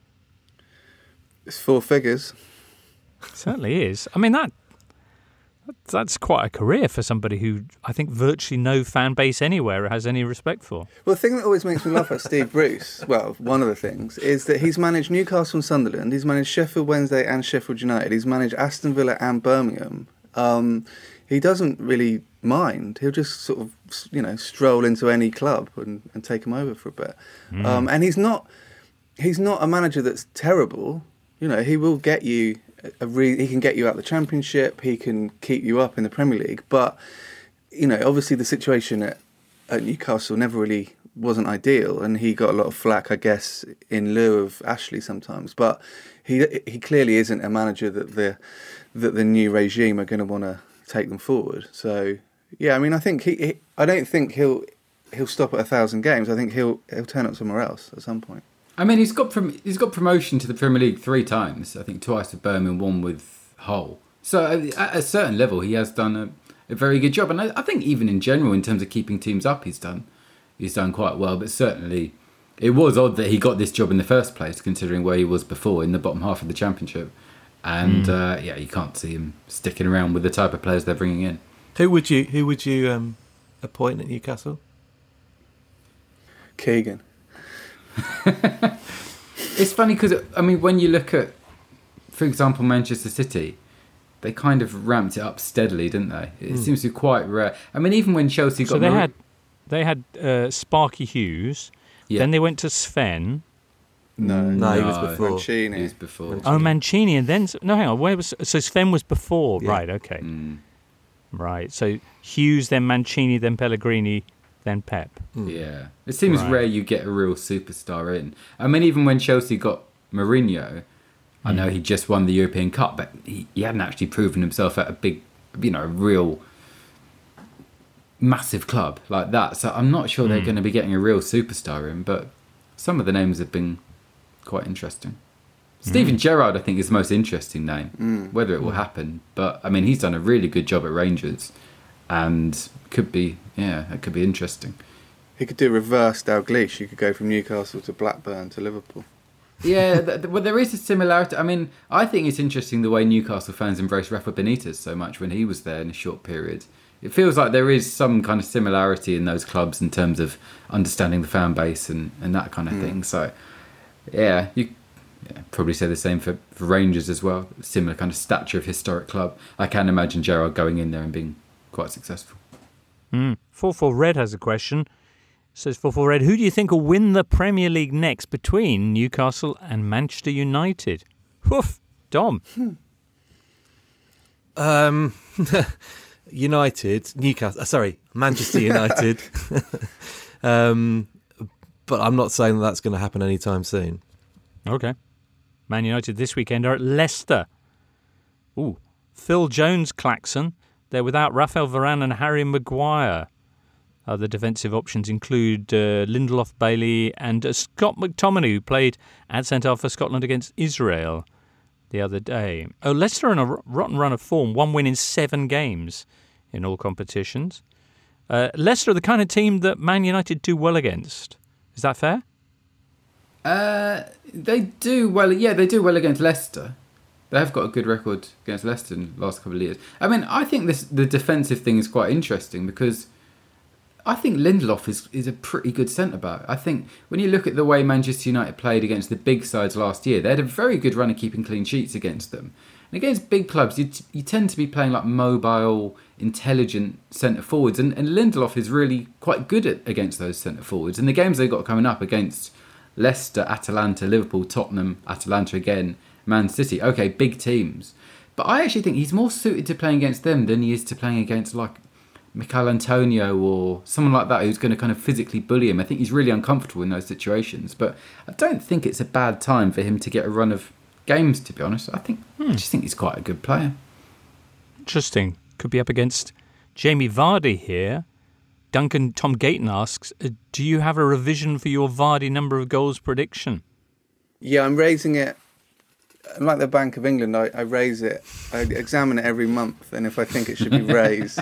It's 4 figures. It certainly is. I mean, that's quite a career for somebody who I think virtually no fan base anywhere has any respect for. Well, the thing that always makes me laugh at Steve Bruce, well, one of the things, is that he's managed Newcastle and Sunderland, he's managed Sheffield Wednesday and Sheffield United, he's managed Aston Villa and Birmingham. He doesn't really mind. He'll just sort of, stroll into any club and take them over for a bit. And he's not a manager that's terrible. He will get you he can get you out the Championship, he can keep you up in the Premier League, but obviously the situation at Newcastle never really wasn't ideal, and he got a lot of flack, I guess, in lieu of Ashley sometimes. But he clearly isn't a manager that the new regime are going to want to take them forward. So yeah, I mean, I think I don't think he'll stop at 1,000 games. I think he'll turn up somewhere else at some point. I mean, he's got promotion to the Premier League 3 times. I think twice with Birmingham, 1 with Hull. So at a certain level, he has done a very good job. And I think even in general, in terms of keeping teams up, he's done quite well. But certainly, it was odd that he got this job in the first place, considering where he was before in the bottom half of the Championship. And you can't see him sticking around with the type of players they're bringing in. Who would you appoint at Newcastle? Keegan. It's funny because, I mean, when you look at, for example, Manchester City, they kind of ramped it up steadily, didn't they? It seems to be quite rare. I mean, even when Chelsea got... So they had Sparky Hughes, then they went to Sven. No, he was before. Mancini. He was before. Oh, Mancini, and then... No, hang on, so Sven was before, Yeah. right, okay. Right, so Hughes, then Mancini, then Pellegrini, then Pep. Yeah. It seems rare you get a real superstar in. I mean, even when Chelsea got Mourinho, I know he just won the European Cup, but he hadn't actually proven himself at a big, a real massive club like that. So I'm not sure they're going to be getting a real superstar in, but some of the names have been quite interesting. Steven Gerrard, I think, is the most interesting name, whether it will happen. But, I mean, he's done a really good job at Rangers and it could be interesting. He could do reverse Dalglish. You could go from Newcastle to Blackburn to Liverpool. Yeah, well, there is a similarity. I mean, I think it's interesting the way Newcastle fans embraced Rafa Benitez so much when he was there in a short period. It feels like there is some kind of similarity in those clubs in terms of understanding the fan base and that kind of thing. So, yeah, you probably say the same for Rangers as well. Similar kind of stature of historic club. I can imagine Gerrard going in there and being quite successful. 44 Red has a question. It says 44 Red, who do you think will win the Premier League next between Newcastle and Manchester United? Woof, Dom. Manchester United. But I'm not saying that's going to happen anytime soon. Okay. Man United this weekend are at Leicester. Ooh. Phil Jones klaxon. They're without Rafael Varane and Harry Maguire. Other defensive options include Lindelof, Bailey and Scott McTominay, who played at centre-half for Scotland against Israel the other day. Oh, Leicester are on a rotten run of form. 1 win in 7 games in all competitions. Leicester are the kind of team that Man United do well against. Is that fair? They do well. Yeah, they do well against Leicester. They have got a good record against Leicester in the last couple of years. I mean, I think the defensive thing is quite interesting because I think Lindelof is a pretty good centre-back. I think when you look at the way Manchester United played against the big sides last year, they had a very good run of keeping clean sheets against them. And against big clubs, you tend to be playing like mobile, intelligent centre-forwards. And Lindelof is really quite good against those centre-forwards. And the games they've got coming up against Leicester, Atalanta, Liverpool, Tottenham, Atalanta again, Man City. Okay, big teams. But I actually think he's more suited to playing against them than he is to playing against like Michail Antonio or someone like that who's going to kind of physically bully him. I think he's really uncomfortable in those situations. But I don't think it's a bad time for him to get a run of games, to be honest. I just think he's quite a good player. Interesting. Could be up against Jamie Vardy here. Duncan Tom Gayton asks, do you have a revision for your Vardy number of goals prediction? Yeah, I'm raising it. Like the Bank of England, I raise it. I examine it every month, and if I think it should be raised,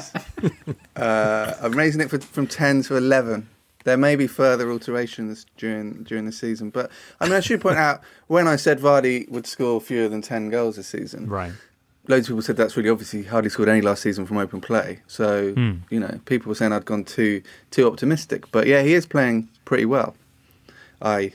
I'm raising it from 10 to 11. There may be further alterations during the season, but I mean, I should point out when I said Vardy would score fewer than 10 goals this season, right? Loads of people said that's really obvious. He hardly scored any last season from open play, so people were saying I'd gone too optimistic. But yeah, he is playing pretty well, I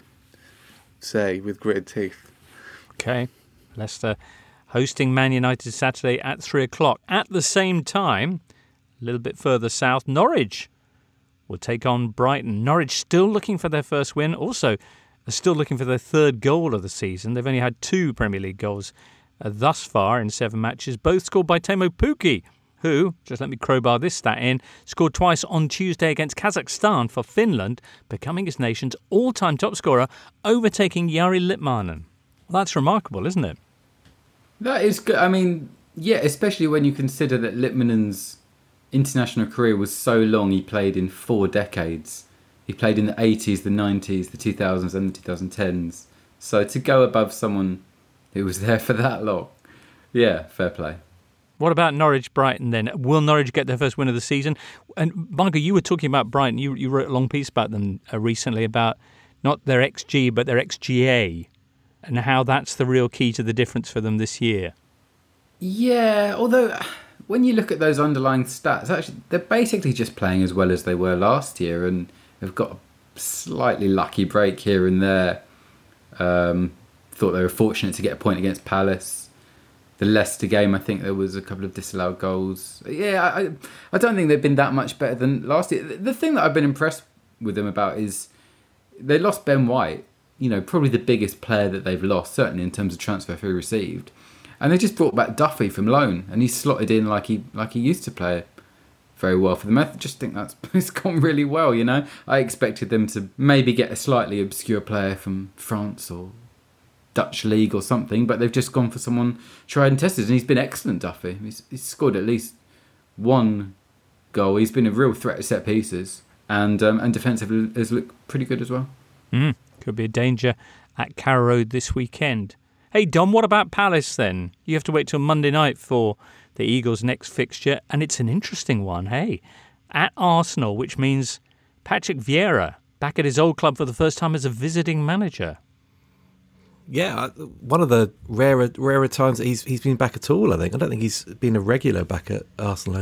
say, with gritted teeth. Okay. Leicester hosting Man United Saturday at 3:00. At the same time, a little bit further south, Norwich will take on Brighton. Norwich still looking for their first win. Also, still looking for their third goal of the season. They've only had 2 Premier League goals thus far in 7 matches, both scored by Teemu Pukki, who, just let me crowbar this stat in, scored twice on Tuesday against Kazakhstan for Finland, becoming his nation's all-time top scorer, overtaking Jari Litmanen. Well, that's remarkable, isn't it? That is good. I mean, yeah, especially when you consider that Litmanen's international career was so long. He played in 4 decades. He played in the 80s, the 90s, the 2000s and the 2010s. So to go above someone who was there for that long, yeah, fair play. What about Norwich Brighton then? Will Norwich get their first win of the season? And Margo, you were talking about Brighton. You wrote a long piece about them recently about not their XG but their XGA, and how that's the real key to the difference for them this year. Yeah, although when you look at those underlying stats, actually they're basically just playing as well as they were last year, and they've got a slightly lucky break here and there. Thought they were fortunate to get a point against Palace. The Leicester game, I think there was a couple of disallowed goals. Yeah, I don't think they've been that much better than last year. The thing that I've been impressed with them about is they lost Ben White, probably the biggest player that they've lost, certainly in terms of transfer fee received. And they just brought back Duffy from loan, and he's slotted in like he used to play very well for them. I just think it's gone really well, I expected them to maybe get a slightly obscure player from France or Dutch league or something, but they've just gone for someone tried and tested, and he's been excellent, Duffy. He's scored at least 1 goal. He's been a real threat at set pieces, and defensively has looked pretty good as well. Could be a danger at Carrow Road this weekend. Hey, Dom, what about Palace then? You have to wait till Monday night for the Eagles' next fixture, and it's an interesting one, hey. At Arsenal, which means Patrick Vieira back at his old club for the first time as a visiting manager. Yeah, one of the rarer times that he's been back at all, I think. I don't think he's been a regular back at Arsenal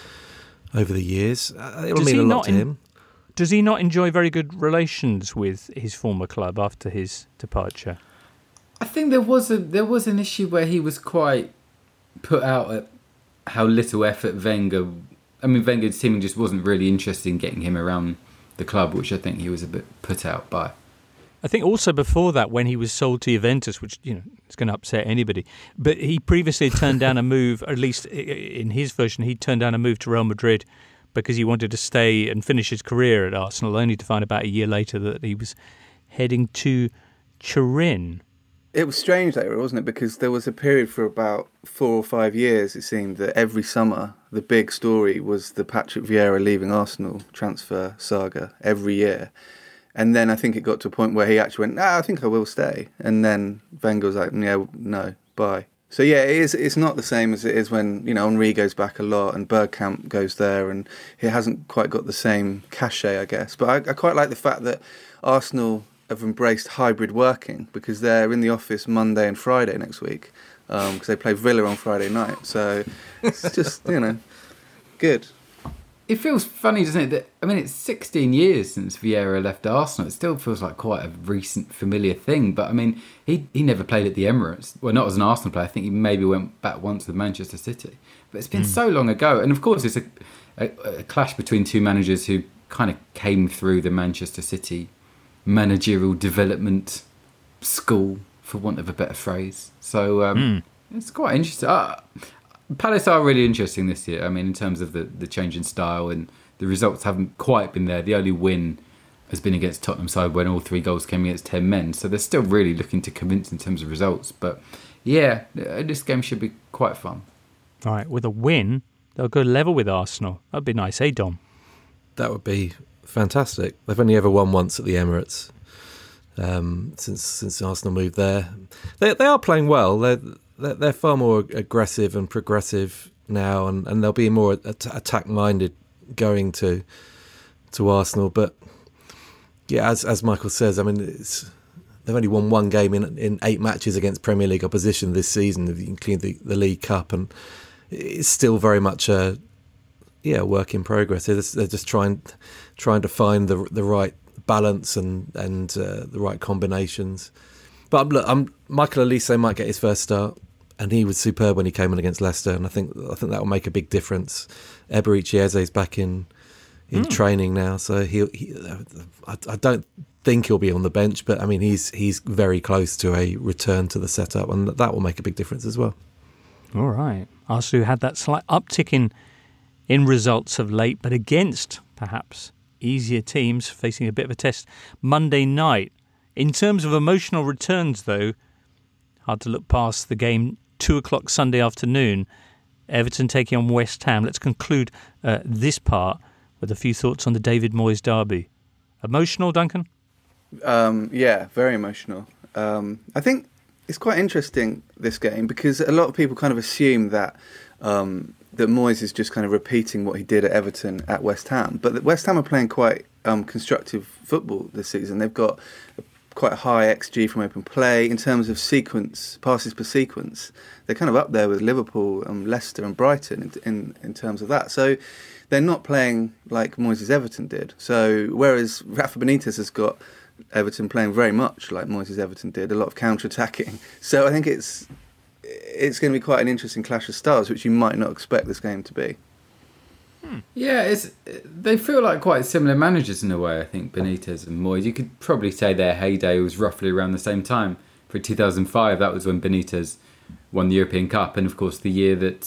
over the years. It'll mean a lot to him. Does he not enjoy very good relations with his former club after his departure? I think there was an issue where he was quite put out at how little effort Wenger I mean, Wenger's team just wasn't really interested in getting him around the club, which I think he was a bit put out by. I think also before that, when he was sold to Juventus, which, you know, it's going to upset anybody, but he previously turned down a move, or at least in his version, he turned down a move to Real Madrid because he wanted to stay and finish his career at Arsenal, only to find about a year later that he was heading to Turin. It was strange that, wasn't it? Because there was a period for about 4 or 5 years, it seemed, that every summer the big story was the Patrick Vieira leaving Arsenal transfer saga every year. And then I think it got to a point where he actually went, I think I will stay. And then Wenger was like, yeah, no, bye. So yeah, it's not the same as it is when, you know, Henry goes back a lot and Bergkamp goes there, and it hasn't quite got the same cachet, I guess. But I quite like the fact that Arsenal have embraced hybrid working, because they're in the office Monday and Friday next week, because they play Villa on Friday night. So it's just, you know, good. It feels funny, doesn't it? That, I mean, it's 16 years since Vieira left Arsenal. It still feels like quite a recent, familiar thing. But, I mean, he never played at the Emirates. Well, not as an Arsenal player. I think he maybe went back once with Manchester City. But it's been so long ago. And, of course, it's a clash between two managers who kind of came through the Manchester City managerial development school, for want of a better phrase. So it's quite interesting. Palace are really interesting this year. I mean, in terms of the change in style, and the results haven't quite been there. The only win has been against Tottenham side when all 3 goals came against 10 men. So they're still really looking to convince in terms of results. But yeah, this game should be quite fun. All right, with a win, they'll go level with Arsenal. That'd be nice, eh, Dom? That would be fantastic. They've only ever won once at the Emirates since Arsenal moved there. They are playing well. They're far more aggressive and progressive now, and they'll be more attack-minded going to Arsenal. But yeah, as Michael says, I mean, they've only won 1 game in 8 matches against Premier League opposition this season, including the League Cup, and it's still very much a work in progress. They're just trying to find the right balance and the right combinations. But look, Michael Olise might get his first start, and he was superb when he came in against Leicester, and I think that will make a big difference. Eberechi Eze's back in training now, so I don't think he'll be on the bench, but I mean he's very close to a return to the setup, and that will make a big difference as well. All right, Arsenal had that slight uptick in results of late, but against perhaps easier teams, facing a bit of a test Monday night. In terms of emotional returns, though, hard to look past the game 2:00 Sunday afternoon, Everton taking on West Ham. Let's conclude this part with a few thoughts on the David Moyes derby. Emotional, Duncan? Yeah, very emotional. I think it's quite interesting, this game, because a lot of people kind of assume that that Moyes is just kind of repeating what he did at Everton at West Ham. But West Ham are playing quite constructive football this season. They've got quite a high XG from open play. In terms of passes per sequence, they're kind of up there with Liverpool and Leicester and Brighton in terms of that. So they're not playing like Moyes' Everton did. So whereas Rafa Benitez has got Everton playing very much like Moyes' Everton did, a lot of counter-attacking. So I think it's going to be quite an interesting clash of styles, which you might not expect this game to be. Yeah, they feel like quite similar managers in a way, I think, Benitez and Moyes. You could probably say their heyday was roughly around the same time. For 2005, that was when Benitez won the European Cup, and of course the year that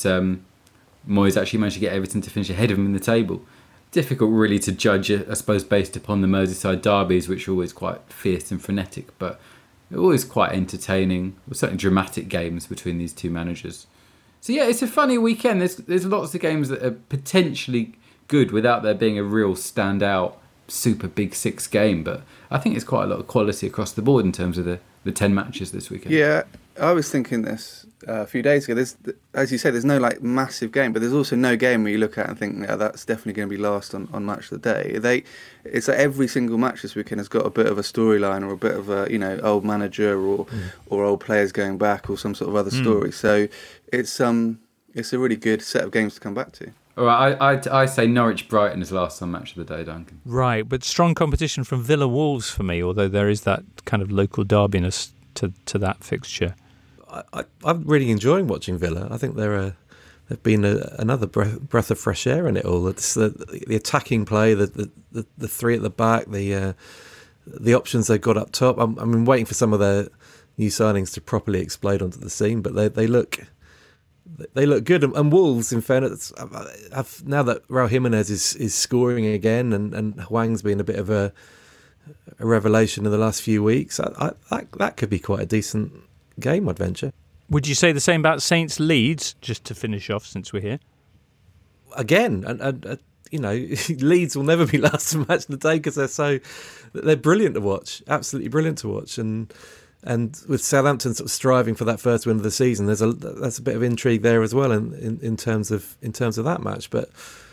Moyes actually managed to get Everton to finish ahead of him in the table. Difficult really to judge, I suppose, based upon the Merseyside derbies, which are always quite fierce and frenetic, but always quite entertaining, or certainly dramatic games between these two managers. So yeah, it's a funny weekend. There's lots of games that are potentially good without there being a real standout, super big 6 game. But I think it's quite a lot of quality across the board in terms of the 10 matches this weekend. Yeah, I was thinking this a few days ago. As you say, there's no like massive game, but there's also no game where you look at and think, yeah, that's definitely going to be last on Match of the Day. It's like every single match this weekend has got a bit of a storyline or a bit of a old manager or old players going back or some sort of other story. So it's a really good set of games to come back to. All right, I say Norwich Brighton is last on Match of the Day, Duncan. Right, but strong competition from Villa Wolves for me, although there is that kind of local darbiness to that fixture. I'm really enjoying watching Villa. I think they're they've been another breath of fresh air in it all. It's the attacking play, the three at the back, the options they've got up top. I'm waiting for some of their new signings to properly explode onto the scene, but they look good. And Wolves, in fairness, now that Raul Jimenez is scoring again, and Hwang's been a bit of a revelation in the last few weeks, that could be quite a decent game, I'd venture. Would you say the same about Saints Leeds, just to finish off since we're here? Again, and Leeds will never be last to match the day because they're brilliant to watch, absolutely brilliant to watch, and with Southampton sort of striving for that first win of the season, there's a bit of intrigue there as well in terms of that match. But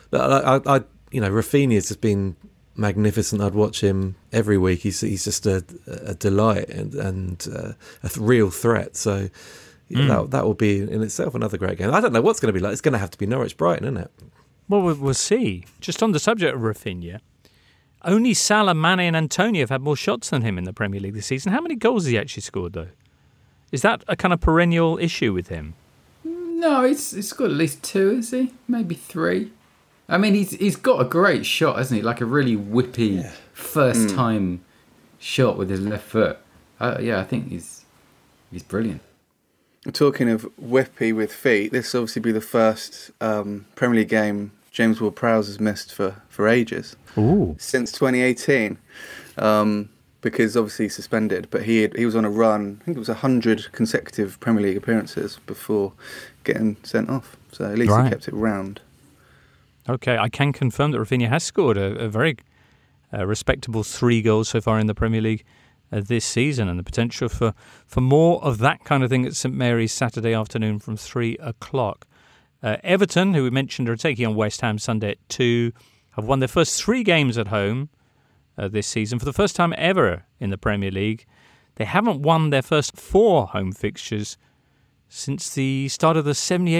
Rafinha's just been magnificent. I'd watch him every week. He's just a delight and a real threat. So that will be in itself another great game. I don't know what's going to be like. It's going to have to be Norwich-Brighton, isn't it? Well, we'll see. Just on the subject of Rafinha, only Salah, Mane and Antonio have had more shots than him in the Premier League this season. How many goals has he actually scored, though? Is that a kind of perennial issue with him? No, he's scored at least 2, is he? Maybe 3. I mean, he's got a great shot, hasn't he? Like a really whippy first-time shot with his left foot. I think he's brilliant. Talking of whippy with feet, this will obviously be the first Premier League game James Ward-Prowse has missed for ages. Ooh. Since 2018, because obviously he's suspended, but he was on a run. I think it was 100 consecutive Premier League appearances before getting sent off. So at least he kept it round. Okay, I can confirm that Rafinha has scored a very respectable 3 goals so far in the Premier League this season, and the potential for more of that kind of thing at St Mary's Saturday afternoon from 3 o'clock. Everton, who we mentioned, are taking on West Ham Sunday at 2, have won their first 3 games at home this season for the first time ever in the Premier League. They haven't won their first 4 home fixtures since the start of the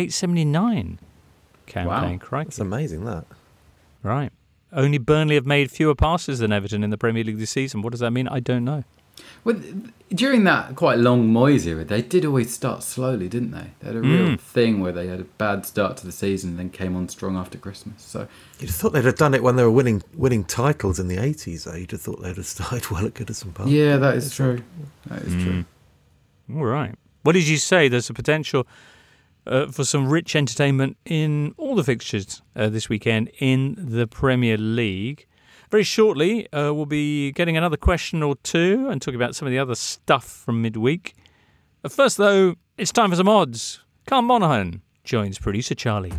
78-79 campaign. Wow, Crikey. that's amazing, that. Right. Only Burnley have made fewer passes than Everton in the Premier League this season. What does that mean? I don't know. Well, during that quite long Moyes era, they did always start slowly, didn't they? They had a real thing where they had a bad start to the season and then came on strong after Christmas. So you'd have thought they'd have done it when they were winning titles in the 80s, though. You'd have thought they'd have started well at Goodison Park. Yeah, that is true. That is true. All right. What did you say? There's a potential for some rich entertainment in all the fixtures this weekend in the Premier League. Very shortly, we'll be getting another question or two and talking about some of the other stuff from midweek. First, though, it's time for some odds. Carl Monaghan joins producer Charlie.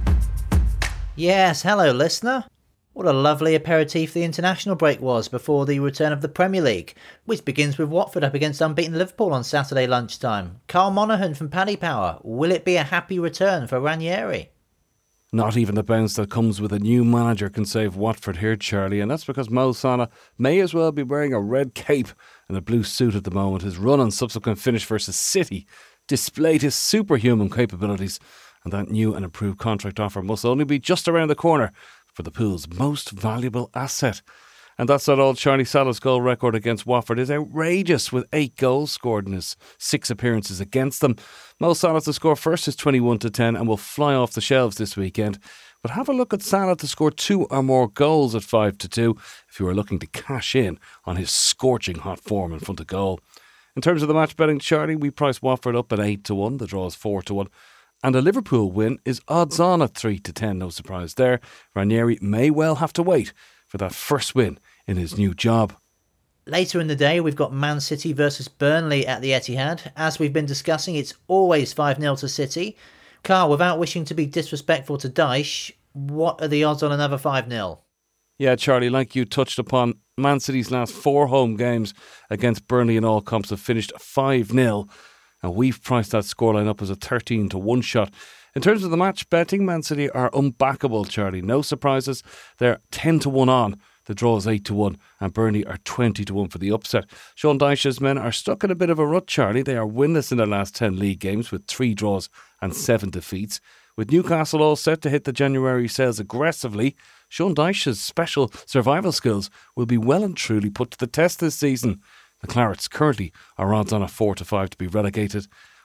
Yes, hello, listener. What a lovely aperitif the international break was before the return of the Premier League, which begins with Watford up against unbeaten Liverpool on Saturday lunchtime. Carl Monaghan from Paddy Power. Will it be a happy return for Ranieri? Not even the bounce that comes with a new manager can save Watford here, Charlie, and that's because Mo Salah may as well be wearing a red cape and a blue suit at the moment. His run and subsequent finish versus City displayed his superhuman capabilities, and that new and improved contract offer must only be just around the corner for the pool's most valuable asset. And that's not all. Charlie Salah's goal record against Watford is outrageous, with 8 goals scored in his 6 appearances against them. Mo Salah to score first is 21-10 and will fly off the shelves this weekend. But have a look at Salah to score 2 or more goals at 5-2 if you are looking to cash in on his scorching hot form in front of goal. In terms of the match betting, Charlie, we priced Watford up at 8-1. The draw is 4-1. And a Liverpool win is odds on at 3-10. No surprise there. Ranieri may well have to wait for that first win in his new job. Later in the day, we've got Man City versus Burnley at the Etihad. As we've been discussing, it's always 5-0 to City. Carl, without wishing to be disrespectful to Dyche, what are the odds on another 5-0? Yeah, Charlie, like you touched upon, Man City's last 4 home games against Burnley in all comps have finished 5-0. And we've priced that scoreline up as a 13-1 shot. In terms of the match betting, Man City are unbackable, Charlie. No surprises. They're 10-1 on. The draw is 8-1 and Burnley are 20-1 for the upset. Sean Dyche's men are stuck in a bit of a rut, Charlie. They are winless in their last 10 league games with 3 draws and 7 defeats. With Newcastle all set to hit the January sales aggressively, Sean Dyche's special survival skills will be well and truly put to the test this season. The Clarets currently are odds on a 4-5 to be relegated.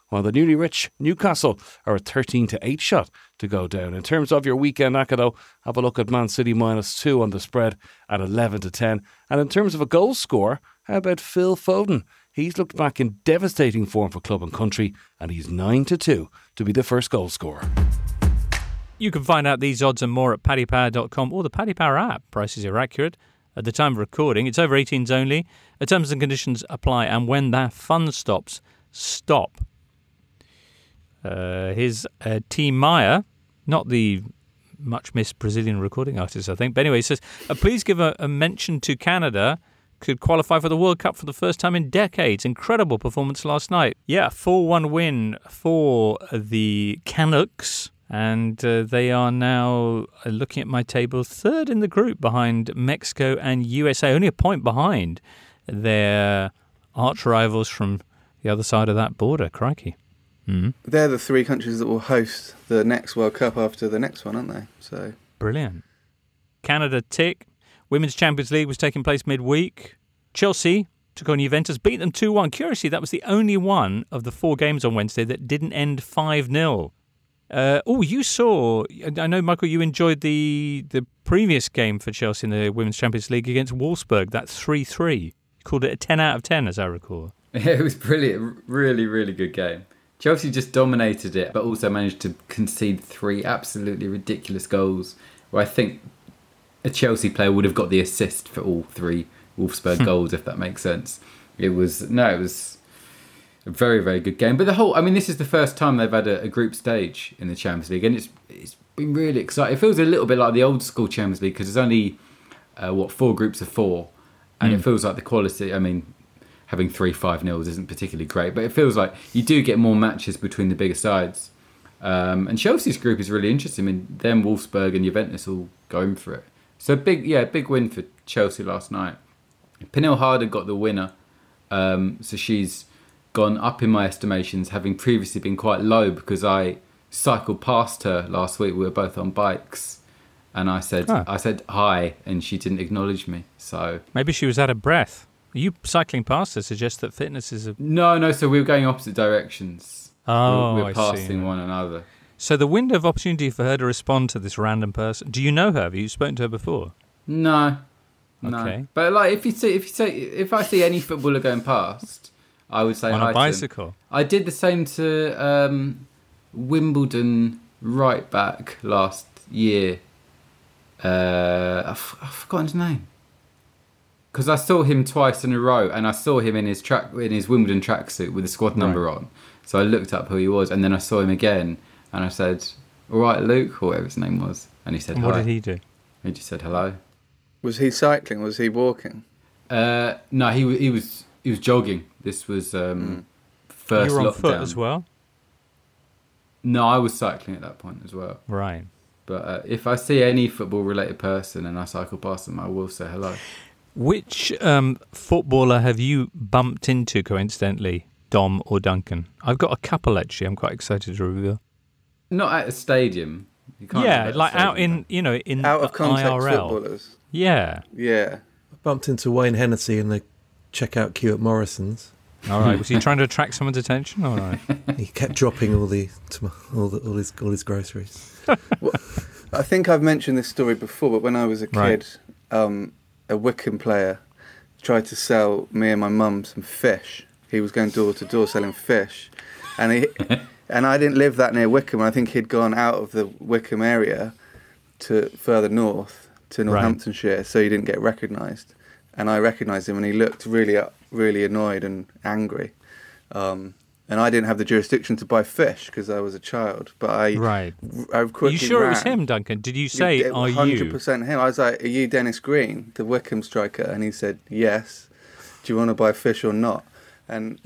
while the newly rich Newcastle are a 13-8 shot to go down. In terms of your weekend acca, though, have a look at Man City -2 on the spread at 11-10. And in terms of a goal score, how about Phil Foden? He's looked back in devastating form for club and country, and he's 9-2 to be the first goal scorer. You can find out these odds and more at paddypower.com or the Paddy Power app. Prices are accurate at the time of recording. It's over 18s only. Terms and conditions apply, and when that fun stops, stop. Here's Tim Maia, not the much-missed Brazilian recording artist, I think. But anyway, he says, please give a mention to Canada. Could qualify for the World Cup for the first time in decades. Incredible performance last night. Yeah, 4-1 win for the Canucks. And they are now, looking at my table, third in the group behind Mexico and USA. Only a point behind their arch rivals from the other side of that border. Crikey. Mm. They're the three countries that will host the next World Cup after the next one, aren't they? So brilliant. Canada tick. Women's Champions League was taking place midweek. Chelsea took on Juventus, beat them 2-1. Curiously, that was the only one of the 4 games on Wednesday that didn't end 5-0. You saw, I know, Michael, you enjoyed the previous game for Chelsea in the Women's Champions League against Wolfsburg, that 3-3. You called it a 10 out of 10, as I recall. Yeah, it was brilliant. Really, really good game. Chelsea just dominated it, but also managed to concede 3 absolutely ridiculous goals, where I think a Chelsea player would have got the assist for all 3 Wolfsburg goals, if that makes sense. It was a very, very good game. But this is the first time they've had a group stage in the Champions League, and it's been really exciting. It feels a little bit like the old school Champions League, because there's only, 4 groups of 4, and it feels like the quality, having 3 5-0s isn't particularly great, but it feels like you do get more matches between the bigger sides. And Chelsea's group is really interesting. Them, Wolfsburg and Juventus all going for it. So big win for Chelsea last night. Pernille Harder got the winner, so she's gone up in my estimations, having previously been quite low because I cycled past her last week. We were both on bikes, and I said hi, and she didn't acknowledge me. So maybe she was out of breath. You cycling past her suggests that fitness is a... No, so we were going opposite directions. Oh, we were passing one another. So the window of opportunity for her to respond to this random person... Do you know her? Have you spoken to her before? No. Okay. But if I see any footballer going past, I would say hi to him. On a bicycle? I did the same to Wimbledon right back last year. I've forgotten his name. Because I saw him twice in a row, and I saw him in his Wimbledon tracksuit with the squad number on. So I looked up who he was, and then I saw him again, and I said, "All right, Luke," or whatever his name was, and he said, and hi. What did he do? He just said hello. Was he cycling? Was he walking? No, he was jogging. This was first lockdown. You were on foot as well? No, I was cycling at that point as well. Right. But if I see any football-related person and I cycle past them, I will say hello. Which footballer have you bumped into, coincidentally, Dom or Duncan? I've got a couple, actually. I'm quite excited to reveal. Not at a stadium. You can't out in out of context IRL. Footballers. Yeah. Yeah. I bumped into Wayne Hennessy in the checkout queue at Morrison's. All right. Was he trying to attract someone's attention? All right. He kept dropping all his groceries. Well, I think I've mentioned this story before, but when I was a kid, a Wycombe player tried to sell me and my mum some fish. He was going door to door selling fish, and I didn't live that near Wycombe. I think he'd gone out of the Wycombe area to further north to Northamptonshire, so he didn't get recognised. And I recognised him, and he looked really annoyed and angry. And I didn't have the jurisdiction to buy fish because I was a child. But I quickly You sure ran. it was him, Duncan? Did you say, are you? 100% him. I was like, are you Dennis Green, the Wycombe striker? And he said, yes. Do you want to buy fish or not? And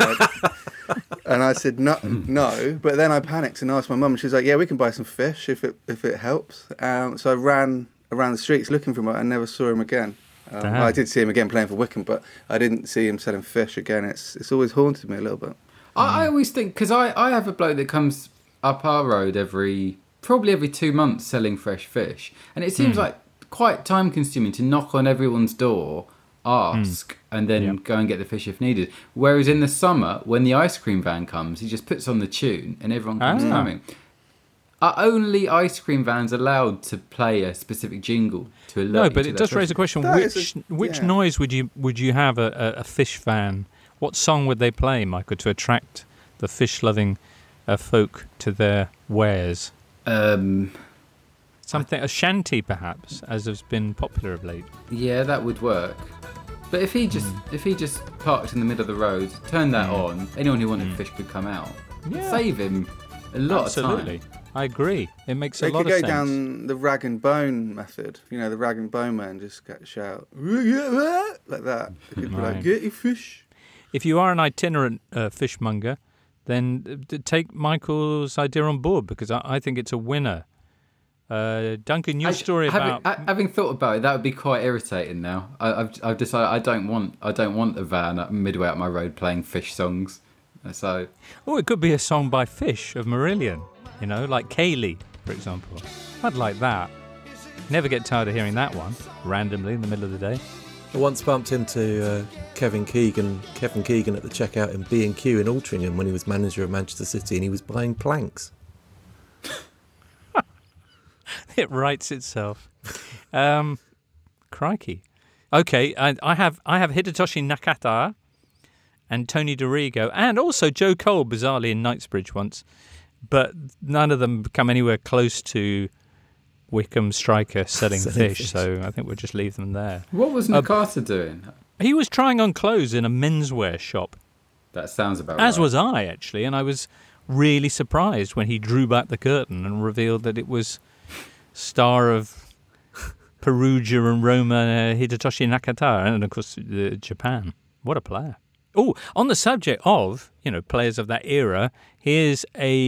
I said, no. But then I panicked and asked my mum, and she was like, yeah, we can buy some fish if it helps. So I ran around the streets looking for him. I never saw him again. I did see him again playing for Wycombe, but I didn't see him selling fish again. It's always haunted me a little bit. I always think, because I have a bloke that comes up our road probably every 2 months selling fresh fish, and it seems like quite time consuming to knock on everyone's door ask and then go and get the fish if needed. Whereas in the summer, when the ice cream van comes, he just puts on the tune and everyone comes coming. Are only ice cream vans allowed to play a specific jingle to alert? No, but it does raise a question. Which noise would you have a fish van? What song would they play, Michael, to attract the fish-loving folk to their wares? Something, a shanty perhaps, as has been popular of late. Yeah, that would work. But if he just parked in the middle of the road, turned that on, anyone who wanted fish could come out. Yeah. Save him a lot of time. Absolutely. I agree. It makes a lot of sense. They could go sense. down the rag and bone method. You know, the rag and bone man just shout like that. They could be like, get your fish. If you are an itinerant fishmonger, then take Michael's idea on board, because I think it's a winner. Duncan, your story about having thought about it, that would be quite irritating. Now I've decided I don't want a van midway up my road playing fish songs. So, it could be a song by Fish of Marillion, like Kaylee, for example. I'd like that. Never get tired of hearing that one randomly in the middle of the day. I once bumped into Kevin Keegan at the checkout in B&Q in Altrincham when he was manager of Manchester City, and he was buying planks. It writes itself. Crikey. Okay, I have Hidetoshi Nakata and Tony DiRigo, and also Joe Cole, bizarrely, in Knightsbridge once. But none of them come anywhere close to Wickham striker selling fish, so I think we'll just leave them there. What was Nakata doing? He was trying on clothes in a menswear shop. That sounds about right. As was I, actually, and I was really surprised when he drew back the curtain and revealed that it was star of Perugia and Roma, Hidetoshi Nakata, and of course Japan. What a player. Oh, on the subject of, players of that era, here's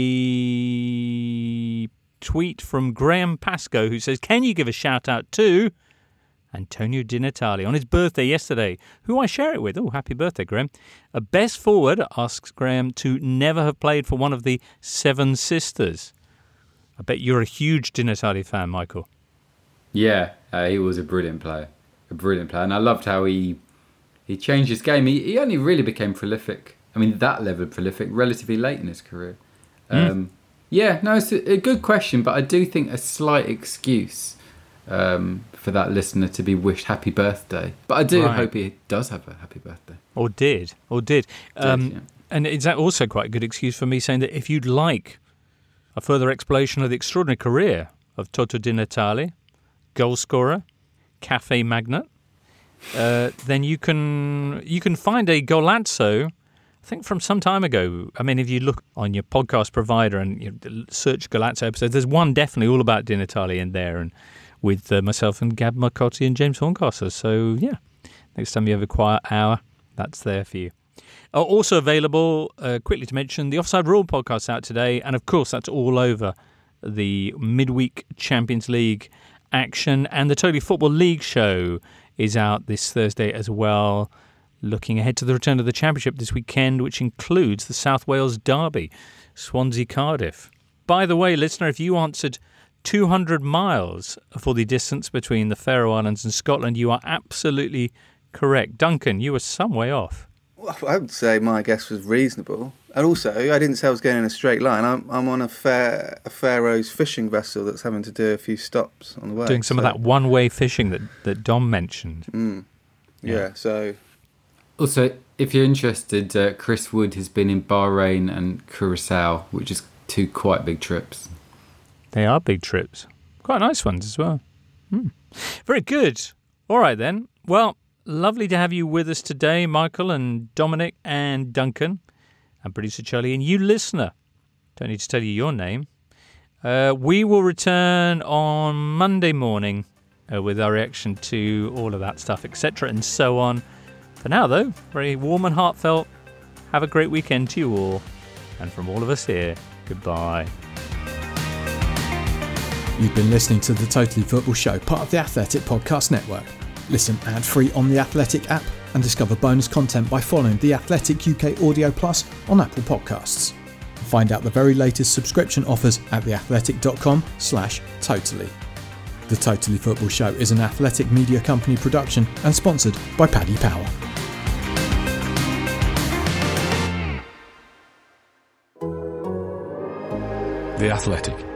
a tweet from Graham Pascoe who says, can you give a shout out to Antonio Di Natale on his birthday yesterday, who I share it with. Oh, happy birthday, Graham. A best forward, asks Graham, to never have played for one of the Seven Sisters. I bet you're a huge Di Natale fan, Michael. Yeah, he was a brilliant player. And I loved how he changed his game. He only really became prolific. I mean, that level of prolific relatively late in his career. Yeah, no, it's a good question, but I do think a slight excuse for that listener to be wished happy birthday. But I do hope he does have a happy birthday. Or did. And it's also quite a good excuse for me saying that if you'd like a further exploration of the extraordinary career of Toto Di Natale, goal scorer, cafe magnate, then you can find a Golazzo, I think from some time ago. I mean, if you look on your podcast provider and you search Golazzo episodes, there's one definitely all about Di Natale in there, and with myself and Gab Marcotti and James Horncastle. So, yeah, next time you have a quiet hour, that's there for you. Also available, quickly to mention, the Offside Rule podcast out today, and of course that's all over the midweek Champions League action, and the Totally Football League show is out this Thursday as well, looking ahead to the return of the Championship this weekend, which includes the South Wales Derby, Swansea-Cardiff. By the way, listener, if you answered 200 miles for the distance between the Faroe Islands and Scotland, you are absolutely correct. Duncan, you were some way off. Well, I would say my guess was reasonable. And also, I didn't say I was going in a straight line. I'm on a Faroes fishing vessel that's having to do a few stops on the way. Doing some of that one-way fishing that Dom mentioned. Yeah, so... Also, if you're interested, Chris Wood has been in Bahrain and Curacao, which is two quite big trips. They are big trips. Quite nice ones as well. Very good. All right, then. Well, lovely to have you with us today, Michael and Dominic and Duncan, and producer Charlie, and you listener. Don't need to tell you your name. We will return on Monday morning with our reaction to all of that stuff, etc. and so on. For now, though, very warm and heartfelt. Have a great weekend to you all. And from all of us here, goodbye. You've been listening to The Totally Football Show, part of the Athletic Podcast Network. Listen ad-free on the Athletic app and discover bonus content by following The Athletic UK Audio Plus on Apple Podcasts. Find out the very latest subscription offers at theathletic.com/totally. The Totally Football Show is an Athletic Media Company production and sponsored by Paddy Power. The Athletic.